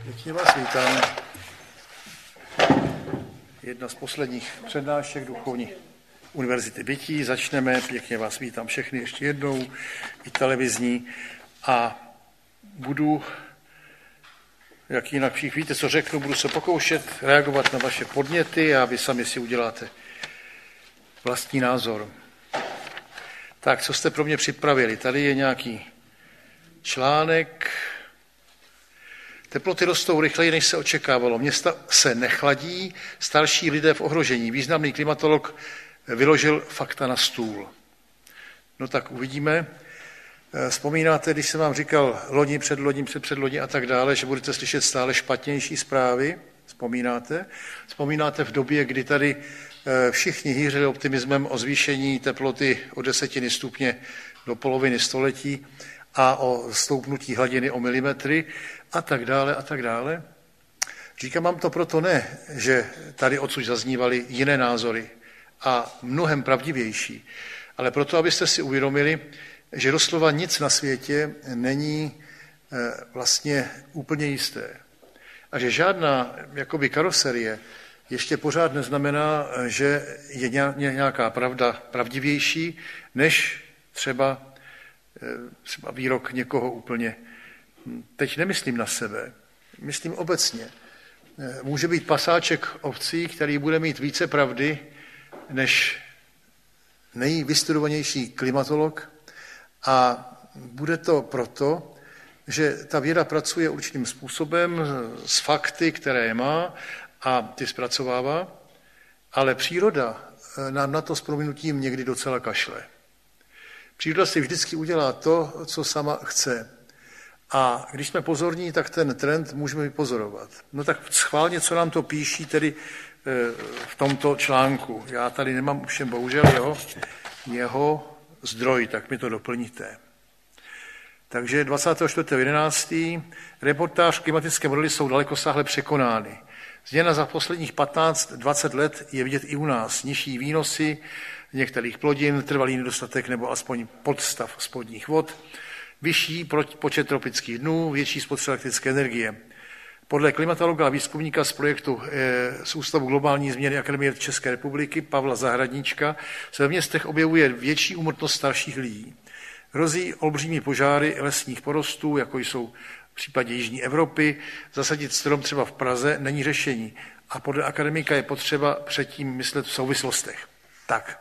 Pěkně vás vítám. Jedna z posledních přednášek Duchovní univerzity Bytí. Začneme, pěkně vás vítám všechny ještě jednou, i televizní. A budu, jak jinak všichni víte, co řeknu, budu se pokoušet reagovat na vaše podněty a vy sami si uděláte vlastní názor. Tak, co jste pro mě připravili? Tady je nějaký článek. Teploty rostou rychleji, než se očekávalo. Města se nechladí, starší lidé v ohrožení. Významný klimatolog vyložil fakta na stůl. No tak uvidíme. Vzpomínáte, když jsem vám říkal loni, předloni a tak dále, že budete slyšet stále špatnější zprávy? Vzpomínáte? Vzpomínáte v době, kdy tady všichni hýřili optimismem o zvýšení teploty o 10 stupně do poloviny století a o stoupnutí hladiny o milimetry a tak dále a tak dále. Říkám vám to proto ne, že tady odsud zaznívaly jiné názory a mnohem pravdivější, ale proto, abyste si uvědomili, že doslova nic na světě není vlastně úplně jisté. A že žádná jakoby karoserie ještě pořád neznamená, že je nějaká pravda pravdivější, než třeba výrok někoho úplně. Teď nemyslím na sebe, myslím obecně. Může být pasáček ovcí, který bude mít více pravdy než nejvystudovanější klimatolog a bude to proto, že ta věda pracuje určitým způsobem s fakty, které má a ty zpracovává, ale příroda nám na to s prominutím někdy docela kašle. Příroda si vždycky udělá to, co sama chce. A když jsme pozorní, tak ten trend můžeme vypozorovat. No tak schválně, co nám to píší tedy v tomto článku. Já tady nemám všem bohužel jeho zdroj, tak mi to doplníte. Takže 24.11. reportáž klimatické modely jsou dalekosáhle překonány. Změna za posledních 15-20 let je vidět i u nás. Nižší výnosy některých plodin, trvalý nedostatek nebo aspoň podstav spodních vod, vyšší počet tropických dnů, větší spotřeba elektrické energie. Podle klimatologa a výzkumníka z projektu z Ústavu globální změny Akademie České republiky Pavla Zahradníčka se ve městech objevuje větší úmrtnost starších lidí. Hrozí olbřímí požáry lesních porostů, jako jsou v případě Jižní Evropy. Zasadit strom třeba v Praze není řešení. A podle akademika je potřeba předtím myslet v souvislostech. Tak.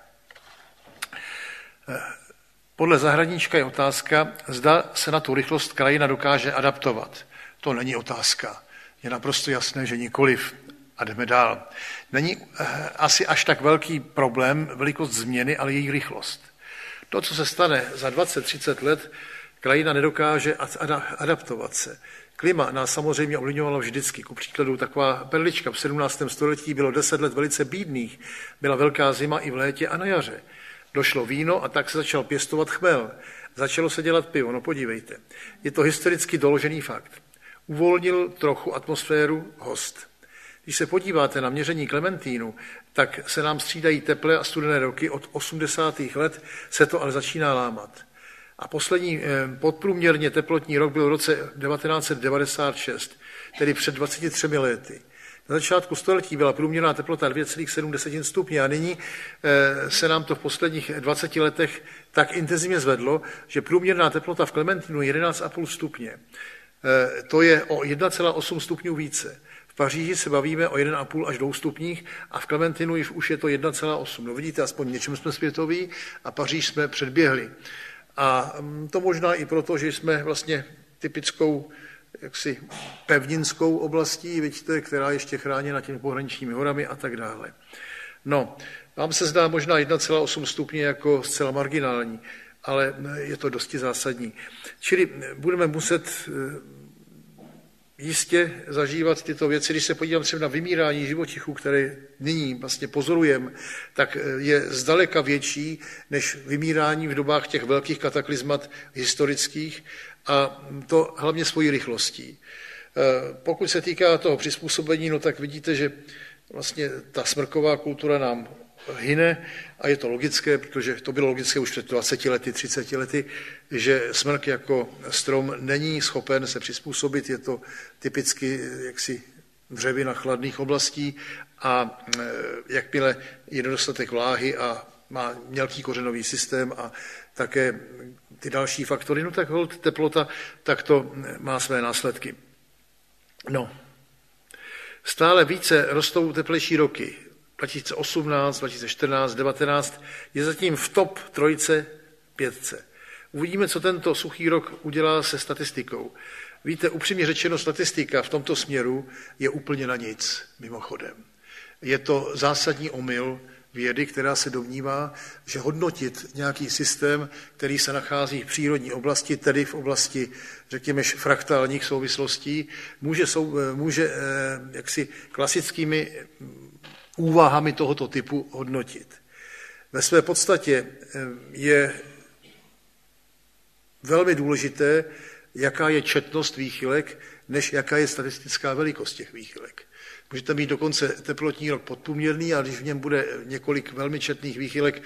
Podle Zahradníčka je otázka, zda se na tu rychlost krajina dokáže adaptovat. To není otázka. Je naprosto jasné, že nikoliv. A jdeme dál. Není asi až tak velký problém velikost změny, ale její rychlost. To, co se stane za 20-30 let, krajina nedokáže adaptovat se. Klima nás samozřejmě ovlivňovalo vždycky. Ku příkladu taková perlička v 17. století bylo 10 let velice bídných. Byla velká zima i v létě a na jaře. Došlo víno a tak se začal pěstovat chmel. Začalo se dělat pivo, no podívejte. Je to historicky doložený fakt. Uvolnil trochu atmosféru host. Když se podíváte na měření klementínu, tak se nám střídají teplé a studené roky. Od 80. let se to ale začíná lámat. A poslední podprůměrně teplotní rok byl v roce 1996, tedy před 23 lety. Na začátku století byla průměrná teplota 2,7 stupně a nyní se nám to v posledních 20 letech tak intenzivně zvedlo, že průměrná teplota v Klementínu je 11,5 stupně. To je o 1,8 stupňů více. V Paříži se bavíme o 1,5 až 2 stupních a v Klementínu už je to 1,8. No vidíte, aspoň něčem jsme světoví a Paříž jsme předběhli. A to možná i proto, že jsme vlastně typickou jaksi pevninskou oblastí, vidíte, která ještě chráněna těmi pohraničními horami a tak dále. No, vám se zdá možná 1,8 stupně jako zcela marginální, ale je to dosti zásadní. Čili budeme muset jistě zažívat tyto věci. Když se podívám třeba na vymírání živočichů, které nyní vlastně pozorujeme, tak je zdaleka větší než vymírání v dobách těch velkých kataklizmat historických a to hlavně svojí rychlostí. Pokud se týká toho přizpůsobení, no tak vidíte, že vlastně ta smrková kultura nám hyne a je to logické, protože to bylo logické už před 20 lety, 30 lety, že smrk jako strom není schopen se přizpůsobit, je to typicky jaksi dřevina chladných oblastí a jakmile je nedostatek vláhy a má mělký kořenový systém a také ty další faktory, no tak holt teplota, tak to má své následky. No, stále více rostou teplejší roky. 2018, 2014, 2019 je zatím v top 3, 5. Uvidíme, co tento suchý rok udělá se statistikou. Víte, upřímně řečeno, statistika v tomto směru je úplně na nic, mimochodem. Je to zásadní omyl vědy, která se domnívá, že hodnotit nějaký systém, který se nachází v přírodní oblasti, tedy v oblasti, řekněme, fraktálních souvislostí, může jaksi klasickými úvahami tohoto typu hodnotit. Ve své podstatě je velmi důležité, jaká je četnost výchylek, než jaká je statistická velikost těch výchylek. Můžete mít dokonce teplotní rok podprůměrný, a když v něm bude několik velmi četných výchylek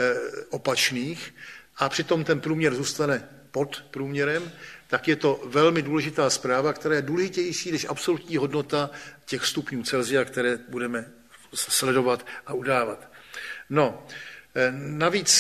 opačných a přitom ten průměr zůstane pod průměrem, tak je to velmi důležitá zpráva, která je důležitější než absolutní hodnota těch stupňů Celsia, které budeme sledovat a udávat. No, navíc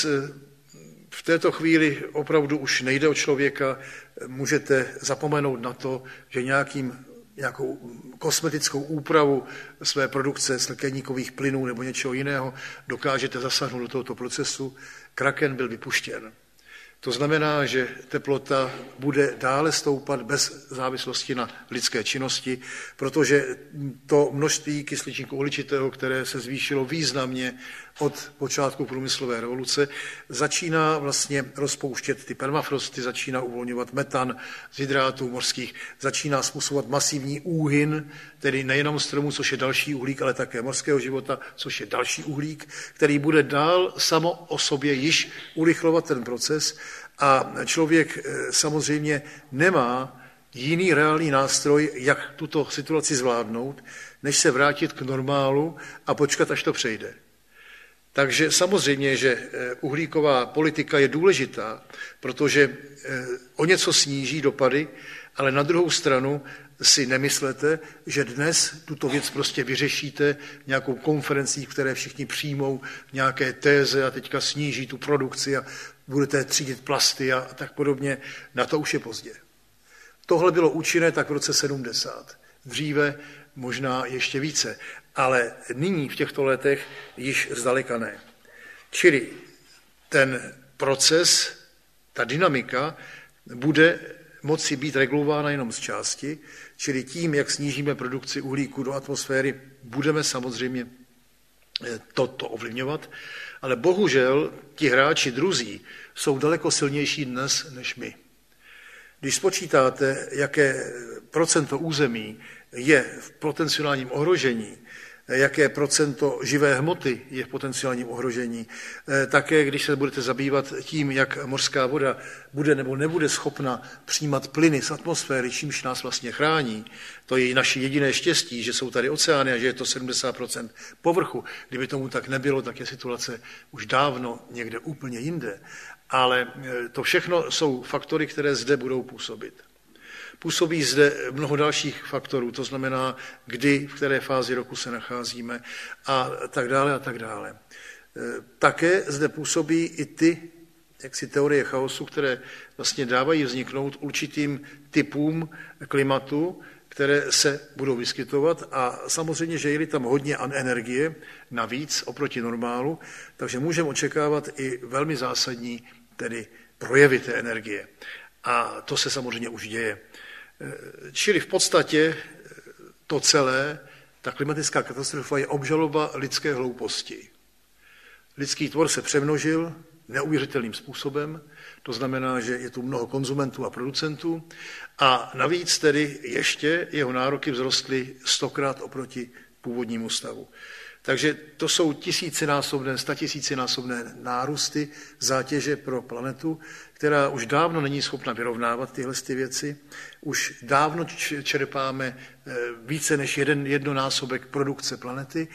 v této chvíli opravdu už nejde o člověka, můžete zapomenout na to, že nějakou kosmetickou úpravu své produkce skleníkových plynů nebo něčeho jiného dokážete zasáhnout do tohoto procesu. Kraken byl vypuštěn. To znamená, že teplota bude dále stoupat bez závislosti na lidské činnosti, protože to množství kysličníku uhličitého, které se zvýšilo významně od počátku průmyslové revoluce, začíná vlastně rozpouštět ty permafrosty, začíná uvolňovat metan z hydrátů mořských, začíná způsobovat masivní úhyn, tedy nejenom stromů, což je další uhlík, ale také morského života, což je další uhlík, který bude dál samo o sobě již urychlovat ten proces a člověk samozřejmě nemá jiný reálný nástroj, jak tuto situaci zvládnout, než se vrátit k normálu a počkat, až to přejde. Takže samozřejmě, že uhlíková politika je důležitá, protože o něco sníží dopady, ale na druhou stranu si nemyslete, že dnes tuto věc prostě vyřešíte nějakou konferencí, v které všichni přijmou nějaké téze a teďka sníží tu produkci a budete třídit plasty a tak podobně. Na to už je pozdě. Tohle bylo účinné tak v roce 70. Dříve možná ještě více, ale nyní v těchto letech již zdaleka ne. Čili ten proces, ta dynamika bude moci být regulována jenom z části, čili tím, jak snížíme produkci uhlíku do atmosféry, budeme samozřejmě toto ovlivňovat, ale bohužel ti hráči druzí jsou daleko silnější dnes než my. Když spočítáte, jaké procento území je v potenciálním ohrožení, jaké procento živé hmoty je v potenciálním ohrožení, také když se budete zabývat tím, jak mořská voda bude nebo nebude schopna přijímat plyny z atmosféry, čímž nás vlastně chrání. To je i naše jediné štěstí, že jsou tady oceány a že je to 70% povrchu. Kdyby tomu tak nebylo, tak je situace už dávno někde úplně jinde. Ale to všechno jsou faktory, které zde budou působit. Působí zde mnoho dalších faktorů, to znamená, kdy, v které fázi roku se nacházíme a tak dále a tak dále. Také zde působí i ty teorie chaosu, které vlastně dávají vzniknout určitým typům klimatu, které se budou vyskytovat a samozřejmě, že je tam hodně energie navíc oproti normálu, takže můžeme očekávat i velmi zásadní tedy projevy té energie. A to se samozřejmě už děje. Čili v podstatě to celé, ta klimatická katastrofa je obžaloba lidské hlouposti. Lidský tvor se přemnožil neuvěřitelným způsobem, to znamená, že je tu mnoho konzumentů a producentů a navíc tedy ještě jeho nároky vzrostly 100krát oproti původnímu stavu. Takže to jsou tisícinásobné, statisícinásobné nárůsty zátěže pro planetu, která už dávno není schopna vyrovnávat tyhle věci. Už dávno čerpáme více než jednonásobek produkce planety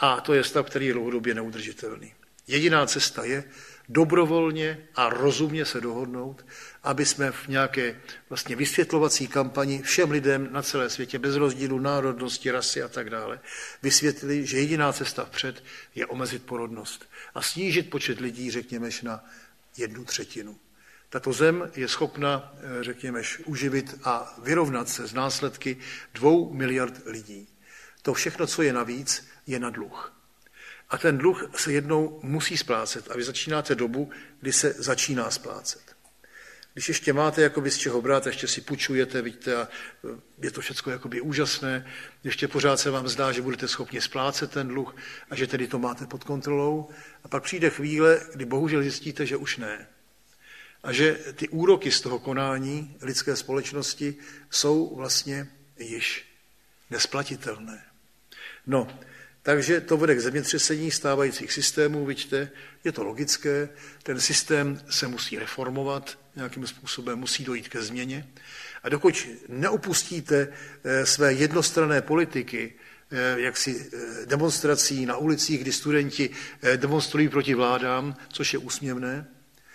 A to je stav, který je dlouhodobě neudržitelný. Jediná cesta je dobrovolně a rozumně se dohodnout, aby jsme v nějaké vlastně vysvětlovací kampani všem lidem na celé světě, bez rozdílu národnosti, rasy a tak dále, vysvětlili, že jediná cesta vpřed je omezit porodnost a snížit počet lidí, řekněme, na 1/3. Tato zem je schopna, řekněme, uživit a vyrovnat se z následky 2 miliard lidí. To všechno, co je navíc, je na dluh. A ten dluh se jednou musí splácet a vy začínáte dobu, kdy se začíná splácet. Když ještě máte jakoby z čeho brát, ještě si půjčujete, vidíte, a je to všechno jakoby úžasné, ještě pořád se vám zdá, že budete schopni splácet ten dluh a že tedy to máte pod kontrolou. A pak přijde chvíle, kdy bohužel zjistíte, že už ne. A že ty úroky z toho konání lidské společnosti jsou vlastně již nesplatitelné. No, takže to vede k zemětřesení stávajících systémů, vidíte, je to logické, ten systém se musí reformovat, nějakým způsobem musí dojít ke změně. A dokud neopustíte své jednostranné politiky, jaksi demonstrací na ulicích, kdy studenti demonstrují proti vládám, což je úsměvné,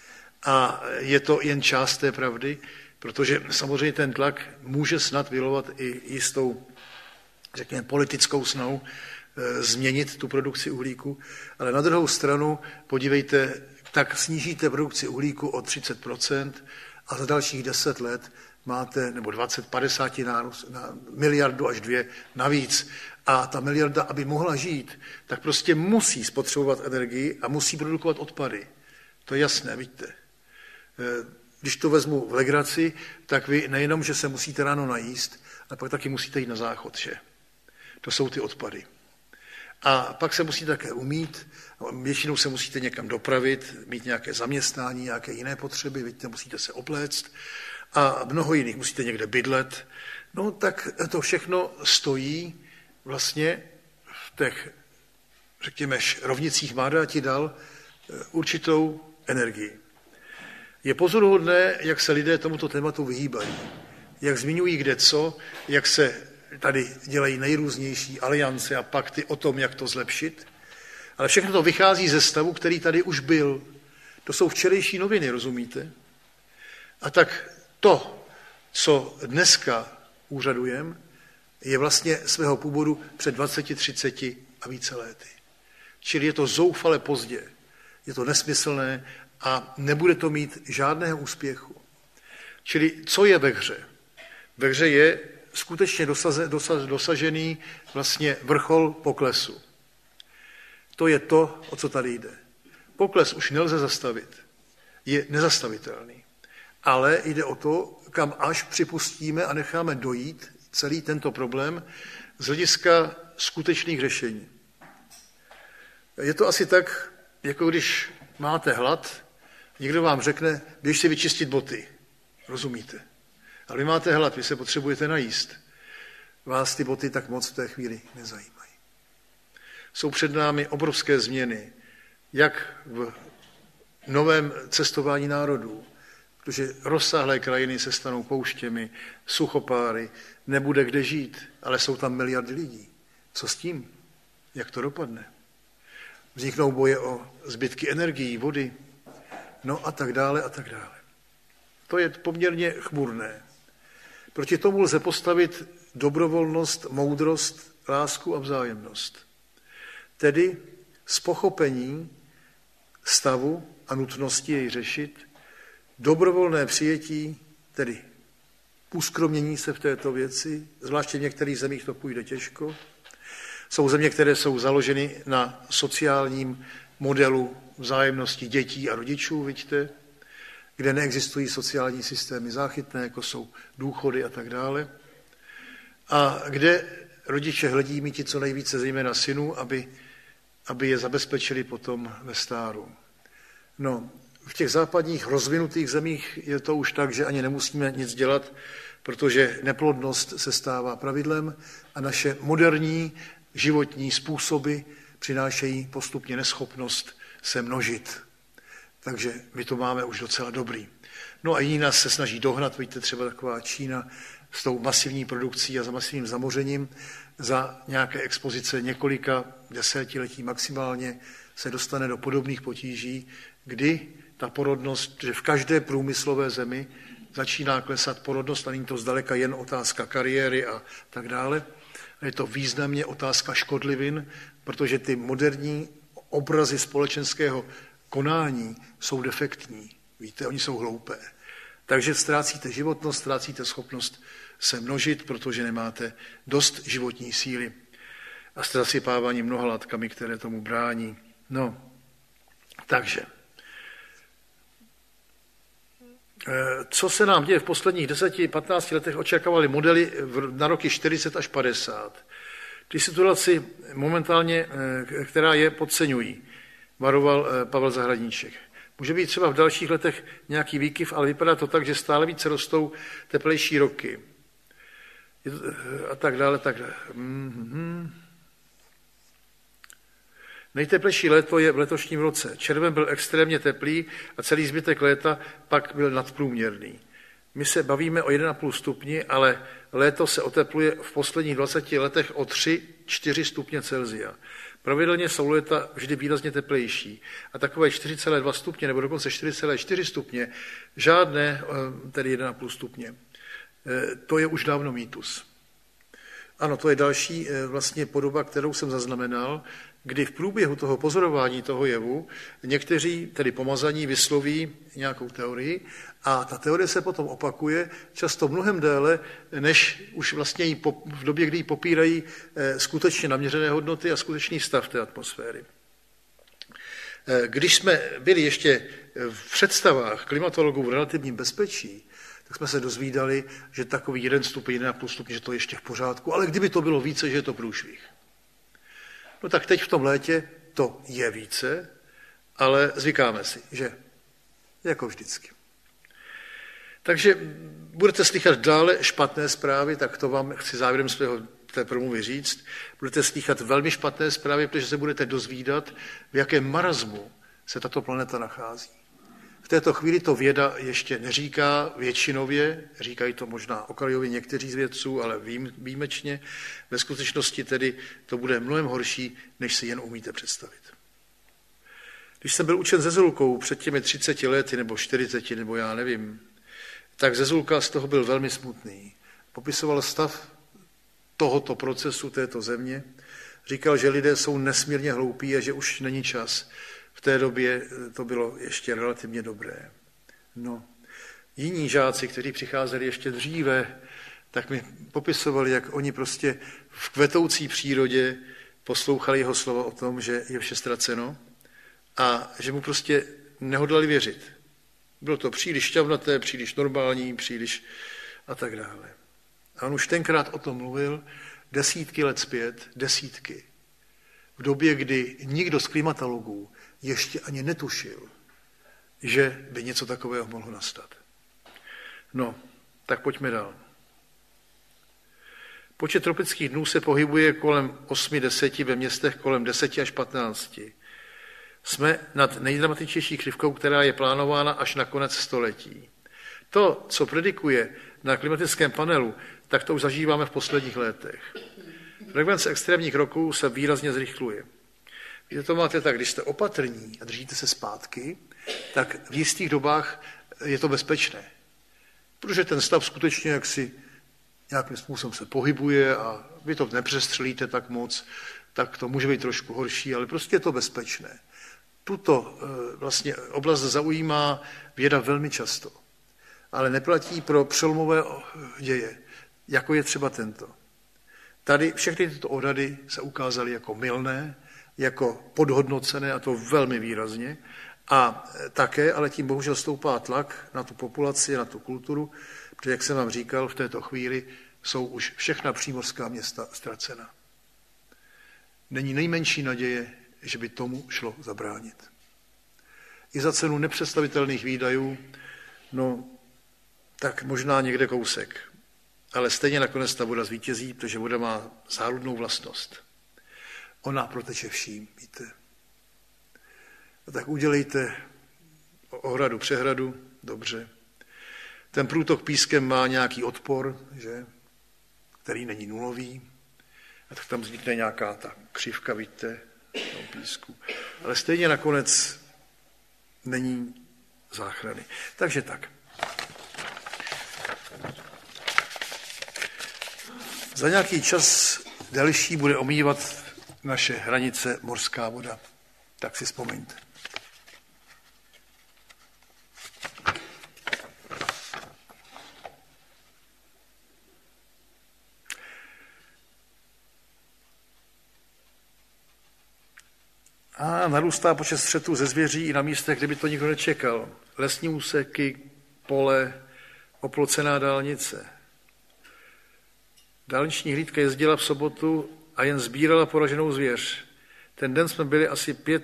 a je to jen část té pravdy, protože samozřejmě ten tlak může snad vylovat i jistou, řekněme, politickou snahu změnit tu produkci uhlíku, ale na druhou stranu, podívejte, tak snížíte produkci uhlíku o 30% a za dalších 10 let máte, nebo 20-50 nárůst na miliardu až 2 navíc. A ta miliarda, aby mohla žít, tak prostě musí spotřebovat energii a musí produkovat odpady. To je jasné, vidíte. Když to vezmu v legraci, tak vy nejenom, že se musíte ráno najíst, ale pak taky musíte jít na záchod, že? To jsou ty odpady. A pak se musíte také umýt, většinou se musíte někam dopravit, mít nějaké zaměstnání, nějaké jiné potřeby, vidíte, musíte se obléct a mnoho jiných, musíte někde bydlet. No tak to všechno stojí vlastně v těch, řekněme, rovnicích má dáti dal určitou energii. Je pozoruhodné, jak se lidé tomuto tématu vyhýbají, jak zmiňují kde co, jak se tady dělají nejrůznější aliance a pakty o tom, jak to zlepšit, ale všechno to vychází ze stavu, který tady už byl. To jsou včerejší noviny, rozumíte? A tak to, co dneska úřadujeme, je vlastně svého původu před 20, 30 a více lety. Čili je to zoufale pozdě, je to nesmyslné a nebude to mít žádného úspěchu. Čili co je ve hře? Ve hře je skutečně dosažený vlastně vrchol poklesu. To je to, o co tady jde. Pokles už nelze zastavit. Je nezastavitelný. Ale jde o to, kam až připustíme a necháme dojít celý tento problém z hlediska skutečných řešení. Je to asi tak, jako když máte hlad, někdo vám řekne, běž si vyčistit boty. Rozumíte? Ale vy máte hlad, vy se potřebujete najíst. Vás ty boty tak moc v té chvíli nezajímají. Jsou před námi obrovské změny, jak v novém cestování národů, protože rozsáhlé krajiny se stanou pouštěmi, suchopáry, nebude kde žít, ale jsou tam miliardy lidí. Co s tím? Jak to dopadne? Vzniknou boje o zbytky energií, vody, no a tak dále a tak dále. To je poměrně chmurné. Proti tomu lze postavit dobrovolnost, moudrost, lásku a vzájemnost. Tedy z pochopení stavu a nutnosti jej řešit, dobrovolné přijetí, tedy uskromnění se v této věci, zvláště v některých zemích to půjde těžko. Jsou země, které jsou založeny na sociálním modelu vzájemnosti dětí a rodičů, vidíte, kde neexistují sociální systémy záchytné, jako jsou důchody a tak dále. A kde rodiče hledí mít co nejvíce, zejména synů, aby je zabezpečili potom ve stáru. No, v těch západních rozvinutých zemích je to už tak, že ani nemusíme nic dělat, protože neplodnost se stává pravidlem a naše moderní životní způsoby přinášejí postupně neschopnost se množit. Takže my to máme už docela dobrý. No a jiní nás se snaží dohnat, vidíte třeba taková Čína, s tou masivní produkcí a za masivním zamořením za nějaké expozice několika desetiletí maximálně se dostane do podobných potíží, kdy ta porodnost, že v každé průmyslové zemi začíná klesat porodnost a není to zdaleka jen otázka kariéry a tak dále. Je to významně otázka škodlivin, protože ty moderní obrazy společenského konání jsou defektní. Víte, oni jsou hloupé. Takže ztrácíte životnost, ztrácíte schopnost se množit, protože nemáte dost životní síly. A jste zasypáváni mnoha látkami, které tomu brání. No, takže. Co se nám děje v posledních 10-15 letech, očekávali modely na roky 40 až 50. Ty situaci momentálně, která je, podceňují, varoval Pavel Zahradníček. Může být třeba v dalších letech nějaký výkyv, ale vypadá to tak, že stále více rostou teplejší roky. A tak dále, tak dále. Nejteplejší léto je v letošním roce. Červen byl extrémně teplý a celý zbytek léta pak byl nadprůměrný. My se bavíme o 1,5 stupni, ale léto se otepluje v posledních 20 letech o 3-4 stupně Celsia. Pravidelně jsou léta vždy výrazně teplejší a takové 4,2 stupně nebo dokonce 4,4 stupně, žádné, tedy 1,5 stupně. To je už dávno mýtus. Ano, to je další vlastně podoba, kterou jsem zaznamenal, kdy v průběhu toho pozorování toho jevu někteří, tedy pomazaní, vysloví nějakou teorii a ta teorie se potom opakuje často mnohem déle, než už vlastně v době, kdy ji popírají skutečně naměřené hodnoty a skutečný stav té atmosféry. Když jsme byli ještě v představách klimatologů v relativním bezpečí, tak jsme se dozvídali, že takový 1 stupeň, 1,5 stupně, že to je ještě v pořádku, ale kdyby to bylo více, že je to průšvih. No tak teď v tom létě to je více, ale zvykáme si, že jako vždycky. Takže budete slychat dále špatné zprávy, tak to vám chci závěrem té promluvy říct. Budete slychat velmi špatné zprávy, protože se budete dozvídat, v jakém marazmu se tato planeta nachází. V této chvíli to věda ještě neříká většinově, říkají to možná okrajově někteří z vědců, ale výjimečně. Ve skutečnosti tedy to bude mnohem horší, než si jen umíte představit. Když jsem byl učen se Zezulkou před těmi 30 lety, nebo 40, nebo já nevím, tak Zezulka z toho byl velmi smutný. Popisoval stav tohoto procesu této země, říkal, že lidé jsou nesmírně hloupí a že už není čas. V té době to bylo ještě relativně dobré. No, jiní žáci, kteří přicházeli ještě dříve, tak mi popisovali, jak oni prostě v kvetoucí přírodě poslouchali jeho slova o tom, že je vše ztraceno a že mu prostě nehodlali věřit. Bylo to příliš šťavnaté, příliš normální, příliš a tak dále. A on už tenkrát o tom mluvil desítky let zpět, desítky. V době, kdy nikdo z klimatologů ještě ani netušil, že by něco takového mohlo nastat. No, tak pojďme dál. Počet tropických dnů se pohybuje kolem 8-10, ve městech kolem 10 až 15. Jsme nad nejdramatičtější křivkou, která je plánována až na konec století. To, co predikuje na klimatickém panelu, tak to už zažíváme v posledních letech. Frekvence extrémních roků se výrazně zrychluje. Víte, to máte tak, když jste opatrní a držíte se zpátky, tak v jistých dobách je to bezpečné. Protože ten stav skutečně jaksi nějakým způsobem se pohybuje a vy to nepřestřelíte tak moc, tak to může být trošku horší, ale prostě je to bezpečné. Tuto vlastně oblast zaujímá věda velmi často, ale neplatí pro přelomové děje, jako je třeba tento. Tady všechny tyto odhady se ukázaly jako mylné, jako podhodnocené, a to velmi výrazně. A také, ale tím bohužel stoupá tlak na tu populaci, na tu kulturu, protože, jak jsem vám říkal, v této chvíli jsou už všechna přímořská města ztracena. Není nejmenší naděje, že by tomu šlo zabránit. I za cenu nepředstavitelných výdajů, no, tak možná někde kousek. Ale stejně nakonec ta voda zvítězí, protože voda má záludnou vlastnost. Ona proteče vším, víte. A tak udělejte ohradu, přehradu, dobře. Ten průtok pískem má nějaký odpor, že? Který není nulový. A tak tam vznikne nějaká ta křivka, vidíte, v tom písku. Ale stejně nakonec není záchrany. Takže tak. Za nějaký čas delší bude omývat naše hranice mořská voda. Tak si vzpomeňte. A narůstá počet střetů ze zvěří i na místech, kde by to nikdo nečekal. Lesní úseky, pole, oplocená dálnice. Dálniční hlídka jezdila v sobotu a jen sbírala poraženou zvěř. Ten den jsme byli asi 5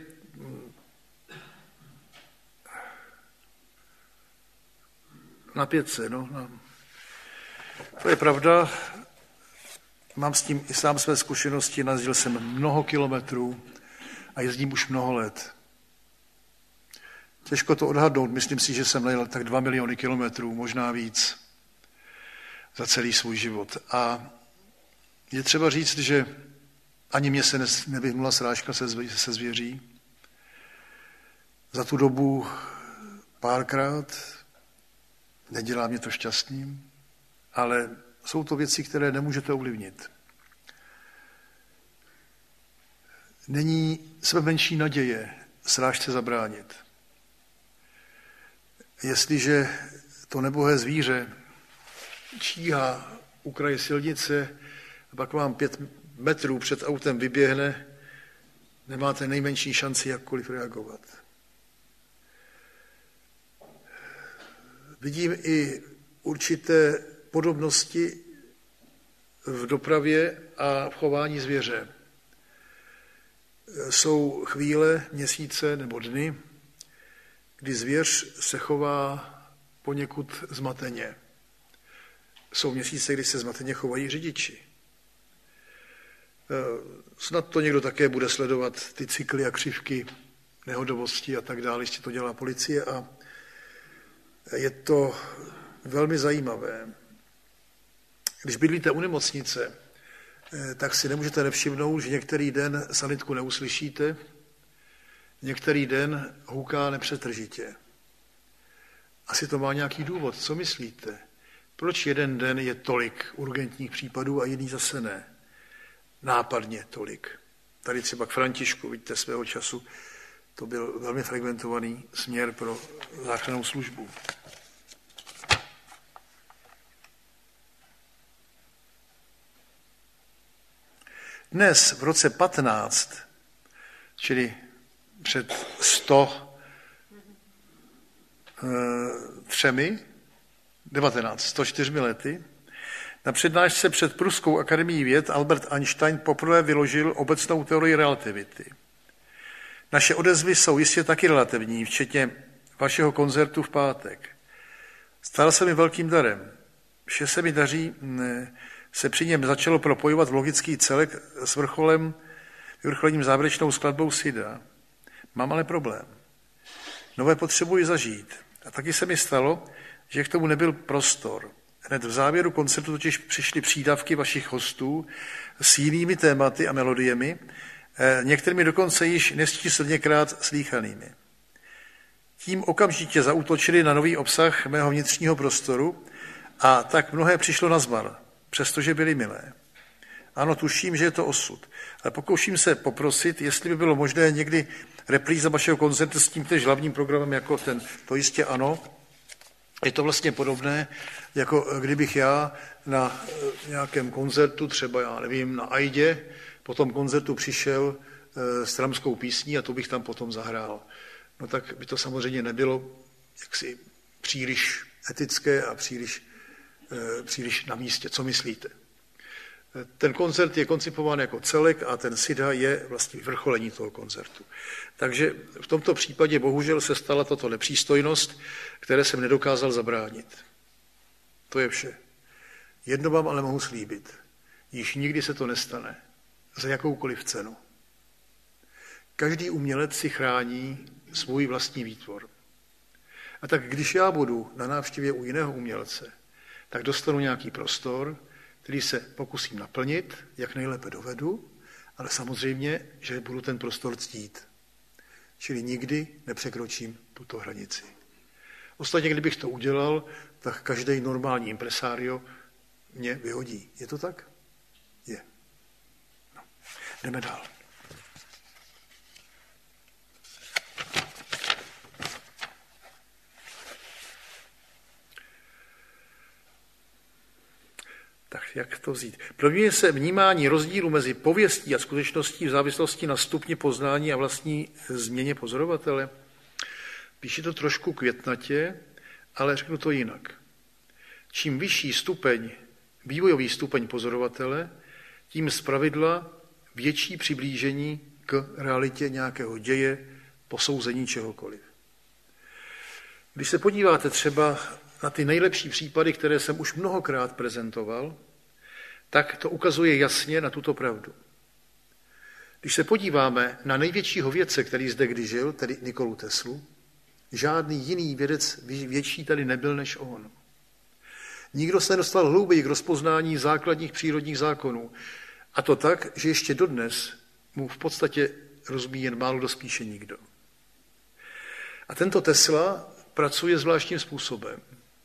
na 500. No. To je pravda. Mám s tím i sám své zkušenosti, najezdil jsem mnoho kilometrů a jezdím už mnoho let. Těžko to odhadnout, myslím si, že jsem najel tak 2 miliony kilometrů, možná víc, za celý svůj život. A je třeba říct, že ani mě se nevyhnula srážka se zvěří. Za tu dobu párkrát, nedělá mě to šťastným, ale jsou to věci, které nemůžete ovlivnit. Není sebe menší naděje srážce zabránit. Jestliže to nebohé zvíře číhá u kraje silnice a pak vám 5 metrů před autem vyběhne, nemáte nejmenší šanci jakkoliv reagovat. Vidím i určité podobnosti v dopravě a v chování zvěře. Jsou chvíle, měsíce nebo dny, kdy zvěř se chová poněkud zmateně. Jsou měsíce, kdy se zmateně chovají řidiči. Snad to někdo také bude sledovat, ty cykly a křivky nehodovosti a tak dále, ještě to dělá policie a je to velmi zajímavé. Když bydlíte u nemocnice, tak si nemůžete nevšimnout, že některý den sanitku neuslyšíte, některý den houká nepřetržitě. Asi to má nějaký důvod. Co myslíte? Proč jeden den je tolik urgentních případů a jiný zase ne? Nápadně tolik. Tady třeba k Františku, vidíte, svého času, to byl velmi frekventovaný směr pro záchrannou službu. Dnes, v roce 15, čili před 104 lety, na přednášce před Pruskou akademií věd Albert Einstein poprvé vyložil obecnou teorii relativity. Naše odezvy jsou jistě taky relativní, včetně vašeho koncertu v pátek. Stal se mi velkým darem. Vše se mi daří, se při něm začalo propojovat v logický celek s vyvrcholením závěrečnou skladbou Sida. Mám ale problém. Nové potřebuji zažít. A taky se mi stalo, že k tomu nebyl prostor. Hned v závěru koncertu totiž přišly přídavky vašich hostů s jinými tématy a melodiemi, některými dokonce již nesčíslněkrát slýchanými. Tím okamžitě zaútočili na nový obsah mého vnitřního prostoru a tak mnohé přišlo nazmar, přestože byly milé. Ano, tuším, že je to osud, ale pokouším se poprosit, jestli by bylo možné někdy repríza vašeho koncertu s tím též hlavním programem jako ten. To jistě ano. Je to vlastně podobné, jako kdybych já na nějakém koncertu, třeba já nevím, na Aidě, po tom koncertu přišel s tramskou písní a to bych tam potom zahrál. No tak by to samozřejmě nebylo jaksi příliš etické a příliš na místě. Co myslíte? Ten koncert je koncipován jako celek a ten Sida je vlastně vrcholení toho koncertu. Takže v tomto případě bohužel se stala tato nepřístojnost, které jsem nedokázal zabránit. To je vše. Jedno vám ale mohu slíbit. Již nikdy se to nestane. Za jakoukoliv cenu. Každý umělec si chrání svůj vlastní výtvor. A tak když já budu na návštěvě u jiného umělce, tak dostanu nějaký prostor, který se pokusím naplnit, jak nejlépe dovedu, ale samozřejmě, že budu ten prostor ctít. Čili nikdy nepřekročím tuto hranici. Ostatně, kdybych to udělal, tak každý normální impresario mě vyhodí. Je to tak? Je. No. Jdeme dál. Tak jak to vzít? Proměňuje se vnímání rozdílu mezi pověstí a skutečností v závislosti na stupni poznání a vlastní změně pozorovatele. Píše to trošku květnatě, ale řeknu to jinak. Čím vyšší stupeň, vývojový stupeň pozorovatele, tím zpravidla větší přiblížení k realitě nějakého děje, posouzení čehokoliv. Když se podíváte třeba na ty nejlepší případy, které jsem už mnohokrát prezentoval, tak to ukazuje jasně na tuto pravdu. Když se podíváme na největšího vědce, který zde kdy žil, tedy Nikolu Teslu, žádný jiný vědec větší tady nebyl než on. Nikdo se nedostal hlouběji k rozpoznání základních přírodních zákonů. A to tak, že ještě dodnes mu v podstatě rozumí jen málo kdo, spíše nikdo. A tento Tesla pracuje zvláštním způsobem.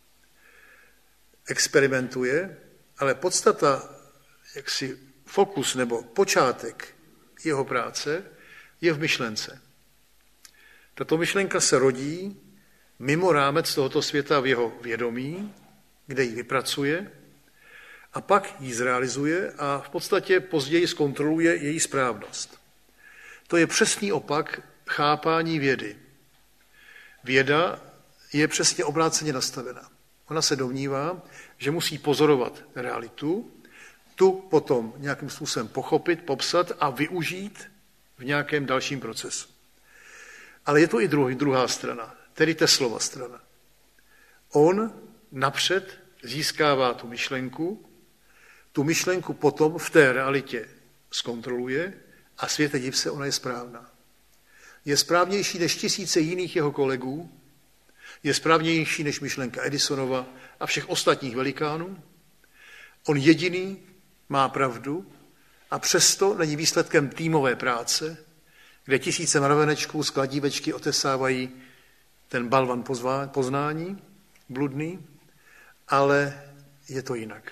Experimentuje, ale podstata, jaksi fokus nebo počátek jeho práce je v myšlence. Tato myšlenka se rodí mimo rámec tohoto světa v jeho vědomí, kde ji vypracuje a pak ji zrealizuje a v podstatě později zkontroluje její správnost. To je přesný opak chápání vědy. Věda je přesně obráceně nastavena. Ona se domnívá, že musí pozorovat realitu, tu potom nějakým způsobem pochopit, popsat a využít v nějakém dalším procesu. Ale je to i druhá strana, tedy Teslova strana. On napřed získává tu myšlenku potom v té realitě zkontroluje a světe div se, ona je správná. Je správnější než tisíce jiných jeho kolegů, je správnější než myšlenka Edisonova a všech ostatních velikánů. On jediný má pravdu a přesto není výsledkem týmové práce, kde tisíce mravenečků z kladívečky otesávají ten balvan poznání, bludný, ale je to jinak.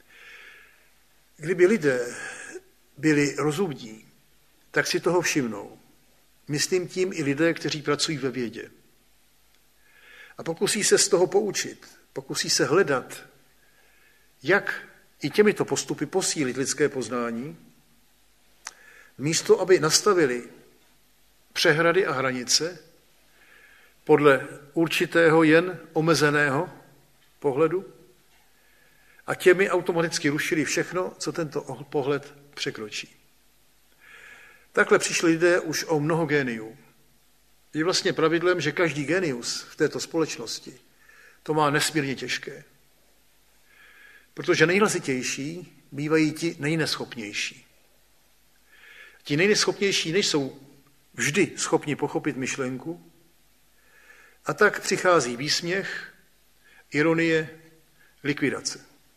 Kdyby lidé byli rozumní, tak si toho všimnou. Myslím tím i lidé, kteří pracují ve vědě. A pokusí se z toho poučit, pokusí se hledat, jak i těmito postupy posílit lidské poznání, místo aby nastavili přehrady a hranice podle určitého jen omezeného pohledu a těmi automaticky rušili všechno, co tento pohled překročí. Takhle přišli lidé už o mnoho géniů. Je vlastně pravidlem, že každý genius v této společnosti to má nesmírně těžké. Protože nejhlasitější bývají ti nejneschopnější. Ti nejneschopnější nejsou vždy schopni pochopit myšlenku a tak přichází výsměch, ironie, likvidace.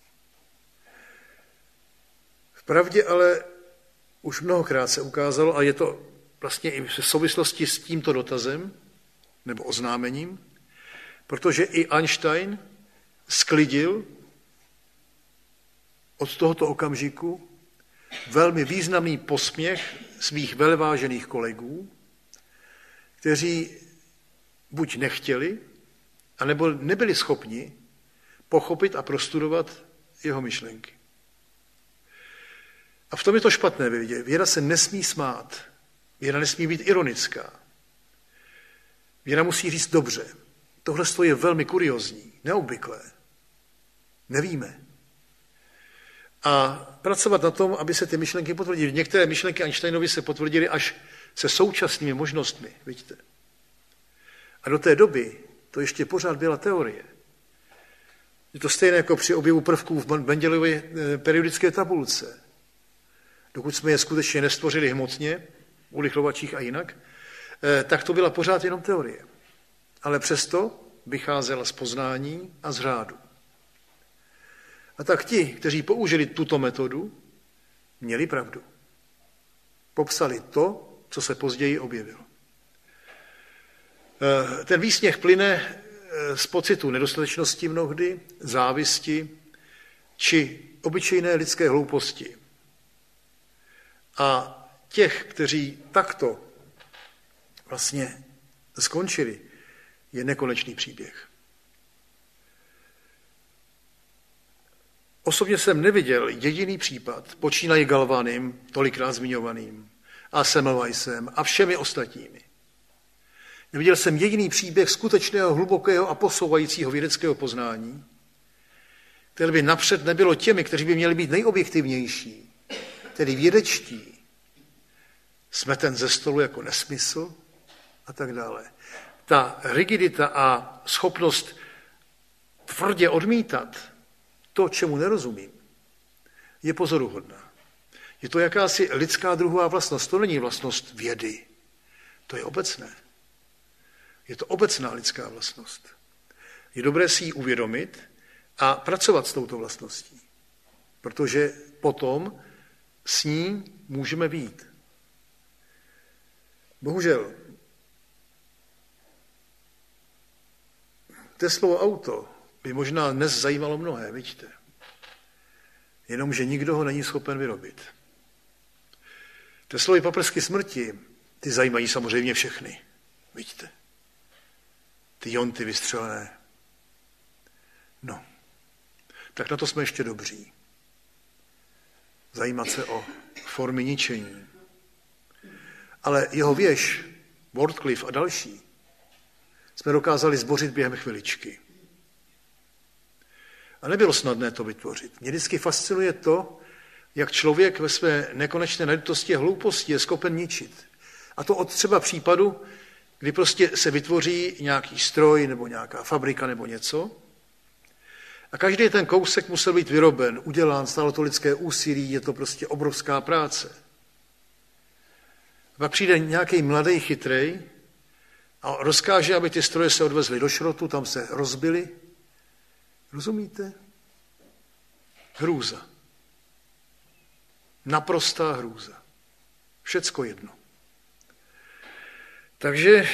Vpravdě ale už mnohokrát se ukázalo, a je to vlastně i v souvislosti s tímto dotazem nebo oznámením, protože i Einstein sklidil od tohoto okamžiku velmi významný posměch svých velvážených kolegů, kteří buď nechtěli, anebo nebyli schopni pochopit a prostudovat jeho myšlenky. A v tom je to špatné ve vědě. Věda se nesmí smát. Věda nesmí být ironická. Věda musí říct dobře. Tohle je velmi kuriózní, neobvyklé. Nevíme. A pracovat na tom, aby se ty myšlenky potvrdily. Některé myšlenky Einsteinovy se potvrdily až se současnými možnostmi, vidíte. A do té doby to ještě pořád byla teorie. Je to stejné jako při objevu prvků v Mendelově periodické tabulce. Dokud jsme je skutečně nestvořili hmotně, urychlovačích a jinak, tak to byla pořád jenom teorie. Ale přesto vycházela z poznání a z řádu. A tak ti, kteří použili tuto metodu, měli pravdu. Popsali to, co se později objevilo. Ten výsměch plyne z pocitu nedostatečnosti mnohdy, závisti či obyčejné lidské hlouposti. A těch, kteří takto vlastně skončili, je nekonečný příběh. Osobně jsem neviděl jediný případ, počínaje Galvanem, tolikrát zmiňovaným, a Semmelweisem a všemi ostatními. Neviděl jsem jediný příběh skutečného, hlubokého a posouvajícího vědeckého poznání, které by napřed nebylo těmi, kteří by měli být nejobjektivnější, tedy vědečtí, smeten ze stolu jako nesmysl a tak dále. Ta rigidita a schopnost tvrdě odmítat to, čemu nerozumím, je pozoruhodná. Je to jakási lidská druhová vlastnost. To není vlastnost vědy. To je obecné. Je to obecná lidská vlastnost. Je dobré si ji uvědomit a pracovat s touto vlastností. Protože potom s ní můžeme být. Bohužel, Teslovo auto by možná dnes zajímalo mnohé, vidíte. Jenomže nikdo ho není schopen vyrobit. Teslovy paprsky smrti, ty zajímají samozřejmě všechny, vidíte. Ty jonty vystřelené. No, tak na to jsme ještě dobří. Zajímat se o formy ničení. Ale jeho věž, Wardcliffe a další, jsme dokázali zbořit během chviličky. A nebylo snadné to vytvořit. Mě vždycky fascinuje to, jak člověk ve své nekonečné nadutosti a hlouposti je schopen ničit. A to od třeba případu, kdy prostě se vytvoří nějaký stroj nebo nějaká fabrika nebo něco a každý ten kousek musel být vyroben, udělán, stálo to lidské úsilí, je to prostě obrovská práce. A pak přijde nějaký mladý chytrej a rozkáže, aby ty stroje se odvezly do šrotu, tam se rozbily. Rozumíte? Hrůza. Naprostá hrůza. Všecko jedno. Takže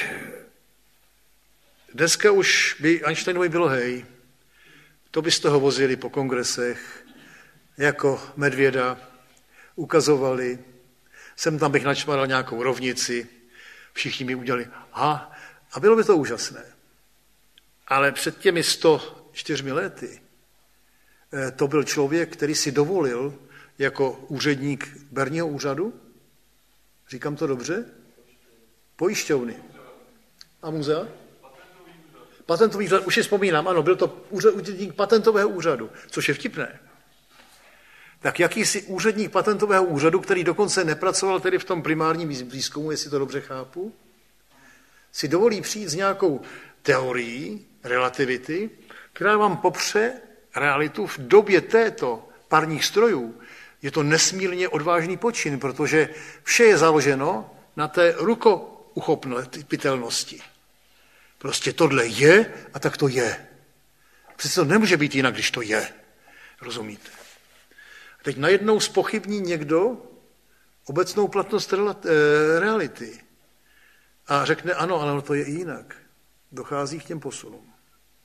dneska už by Einsteinovi bylo hej, to byste ho vozili po kongresech, jako medvěda, ukazovali, sem tam bych načmaral nějakou rovnici, všichni mi udělali, a bylo by to úžasné. Ale před těmi 104 lety to byl člověk, který si dovolil jako úředník Berního úřadu, říkám to dobře, pojišťovny a muzea? Patentový úřad, už si vzpomínám, ano, byl to úředník patentového úřadu, což je vtipné. Tak jakýsi úředník patentového úřadu, který dokonce nepracoval tedy v tom primárním výzkumu, jestli to dobře chápu, si dovolí přijít s nějakou teorií relativity, která vám popře realitu v době této parních strojů. Je to nesmírně odvážný počin, protože vše je založeno na té rukouchopitelnosti. Prostě tohle je a tak to je. Přece to nemůže být jinak, když to je. Rozumíte? A teď najednou zpochybní někdo obecnou platnost reality a řekne ano, ale to je i jinak. Dochází k těm posunům.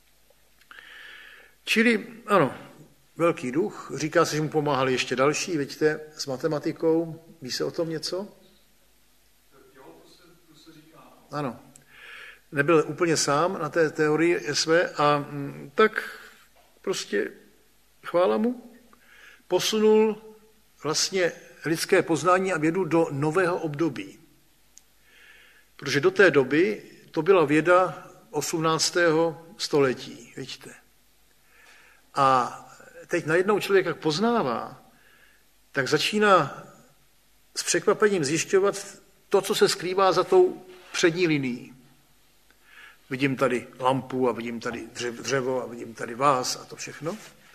Čili, ano, velký duch, říká se, že mu pomáhali ještě další, vidíte, s matematikou, ví se o tom něco? Ano. Nebyl úplně sám na té teorii své a tak prostě chvála mu, posunul vlastně lidské poznání a vědu do nového období. Protože do té doby to byla věda 18. století, vidíte. A teď najednou člověk, jak poznává, tak začíná s překvapením zjišťovat to, co se skrývá za tou přední linií. Vidím tady lampu a vidím tady dřevo a vidím tady vás a to všechno.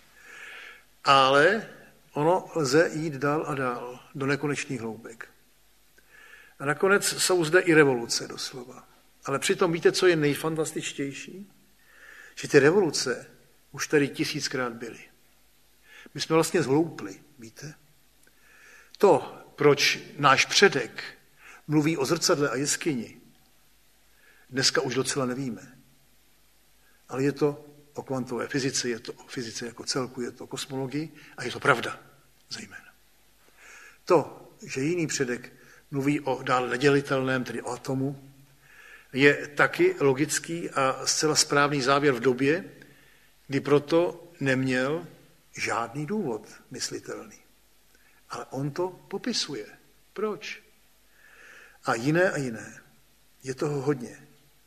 Ale ono lze jít dál a dál do nekonečných hloubek. A nakonec jsou zde i revoluce doslova. Ale přitom víte, co je nejfantastičtější? že ty revoluce už tady 1000krát byly. My jsme vlastně zhloupli, víte? To, proč náš předek mluví o zrcadle a jeskyni, dneska už docela nevíme. Ale je to o kvantové fyzice, je to o fyzice jako celku, je to o kosmologii a je to pravda zejména. To, že jiný předek mluví o dále nedělitelném, tedy o atomu, je taky logický a zcela správný závěr v době, kdy proto neměl žádný důvod myslitelný. Ale on to popisuje. Proč? A jiné. Je toho hodně.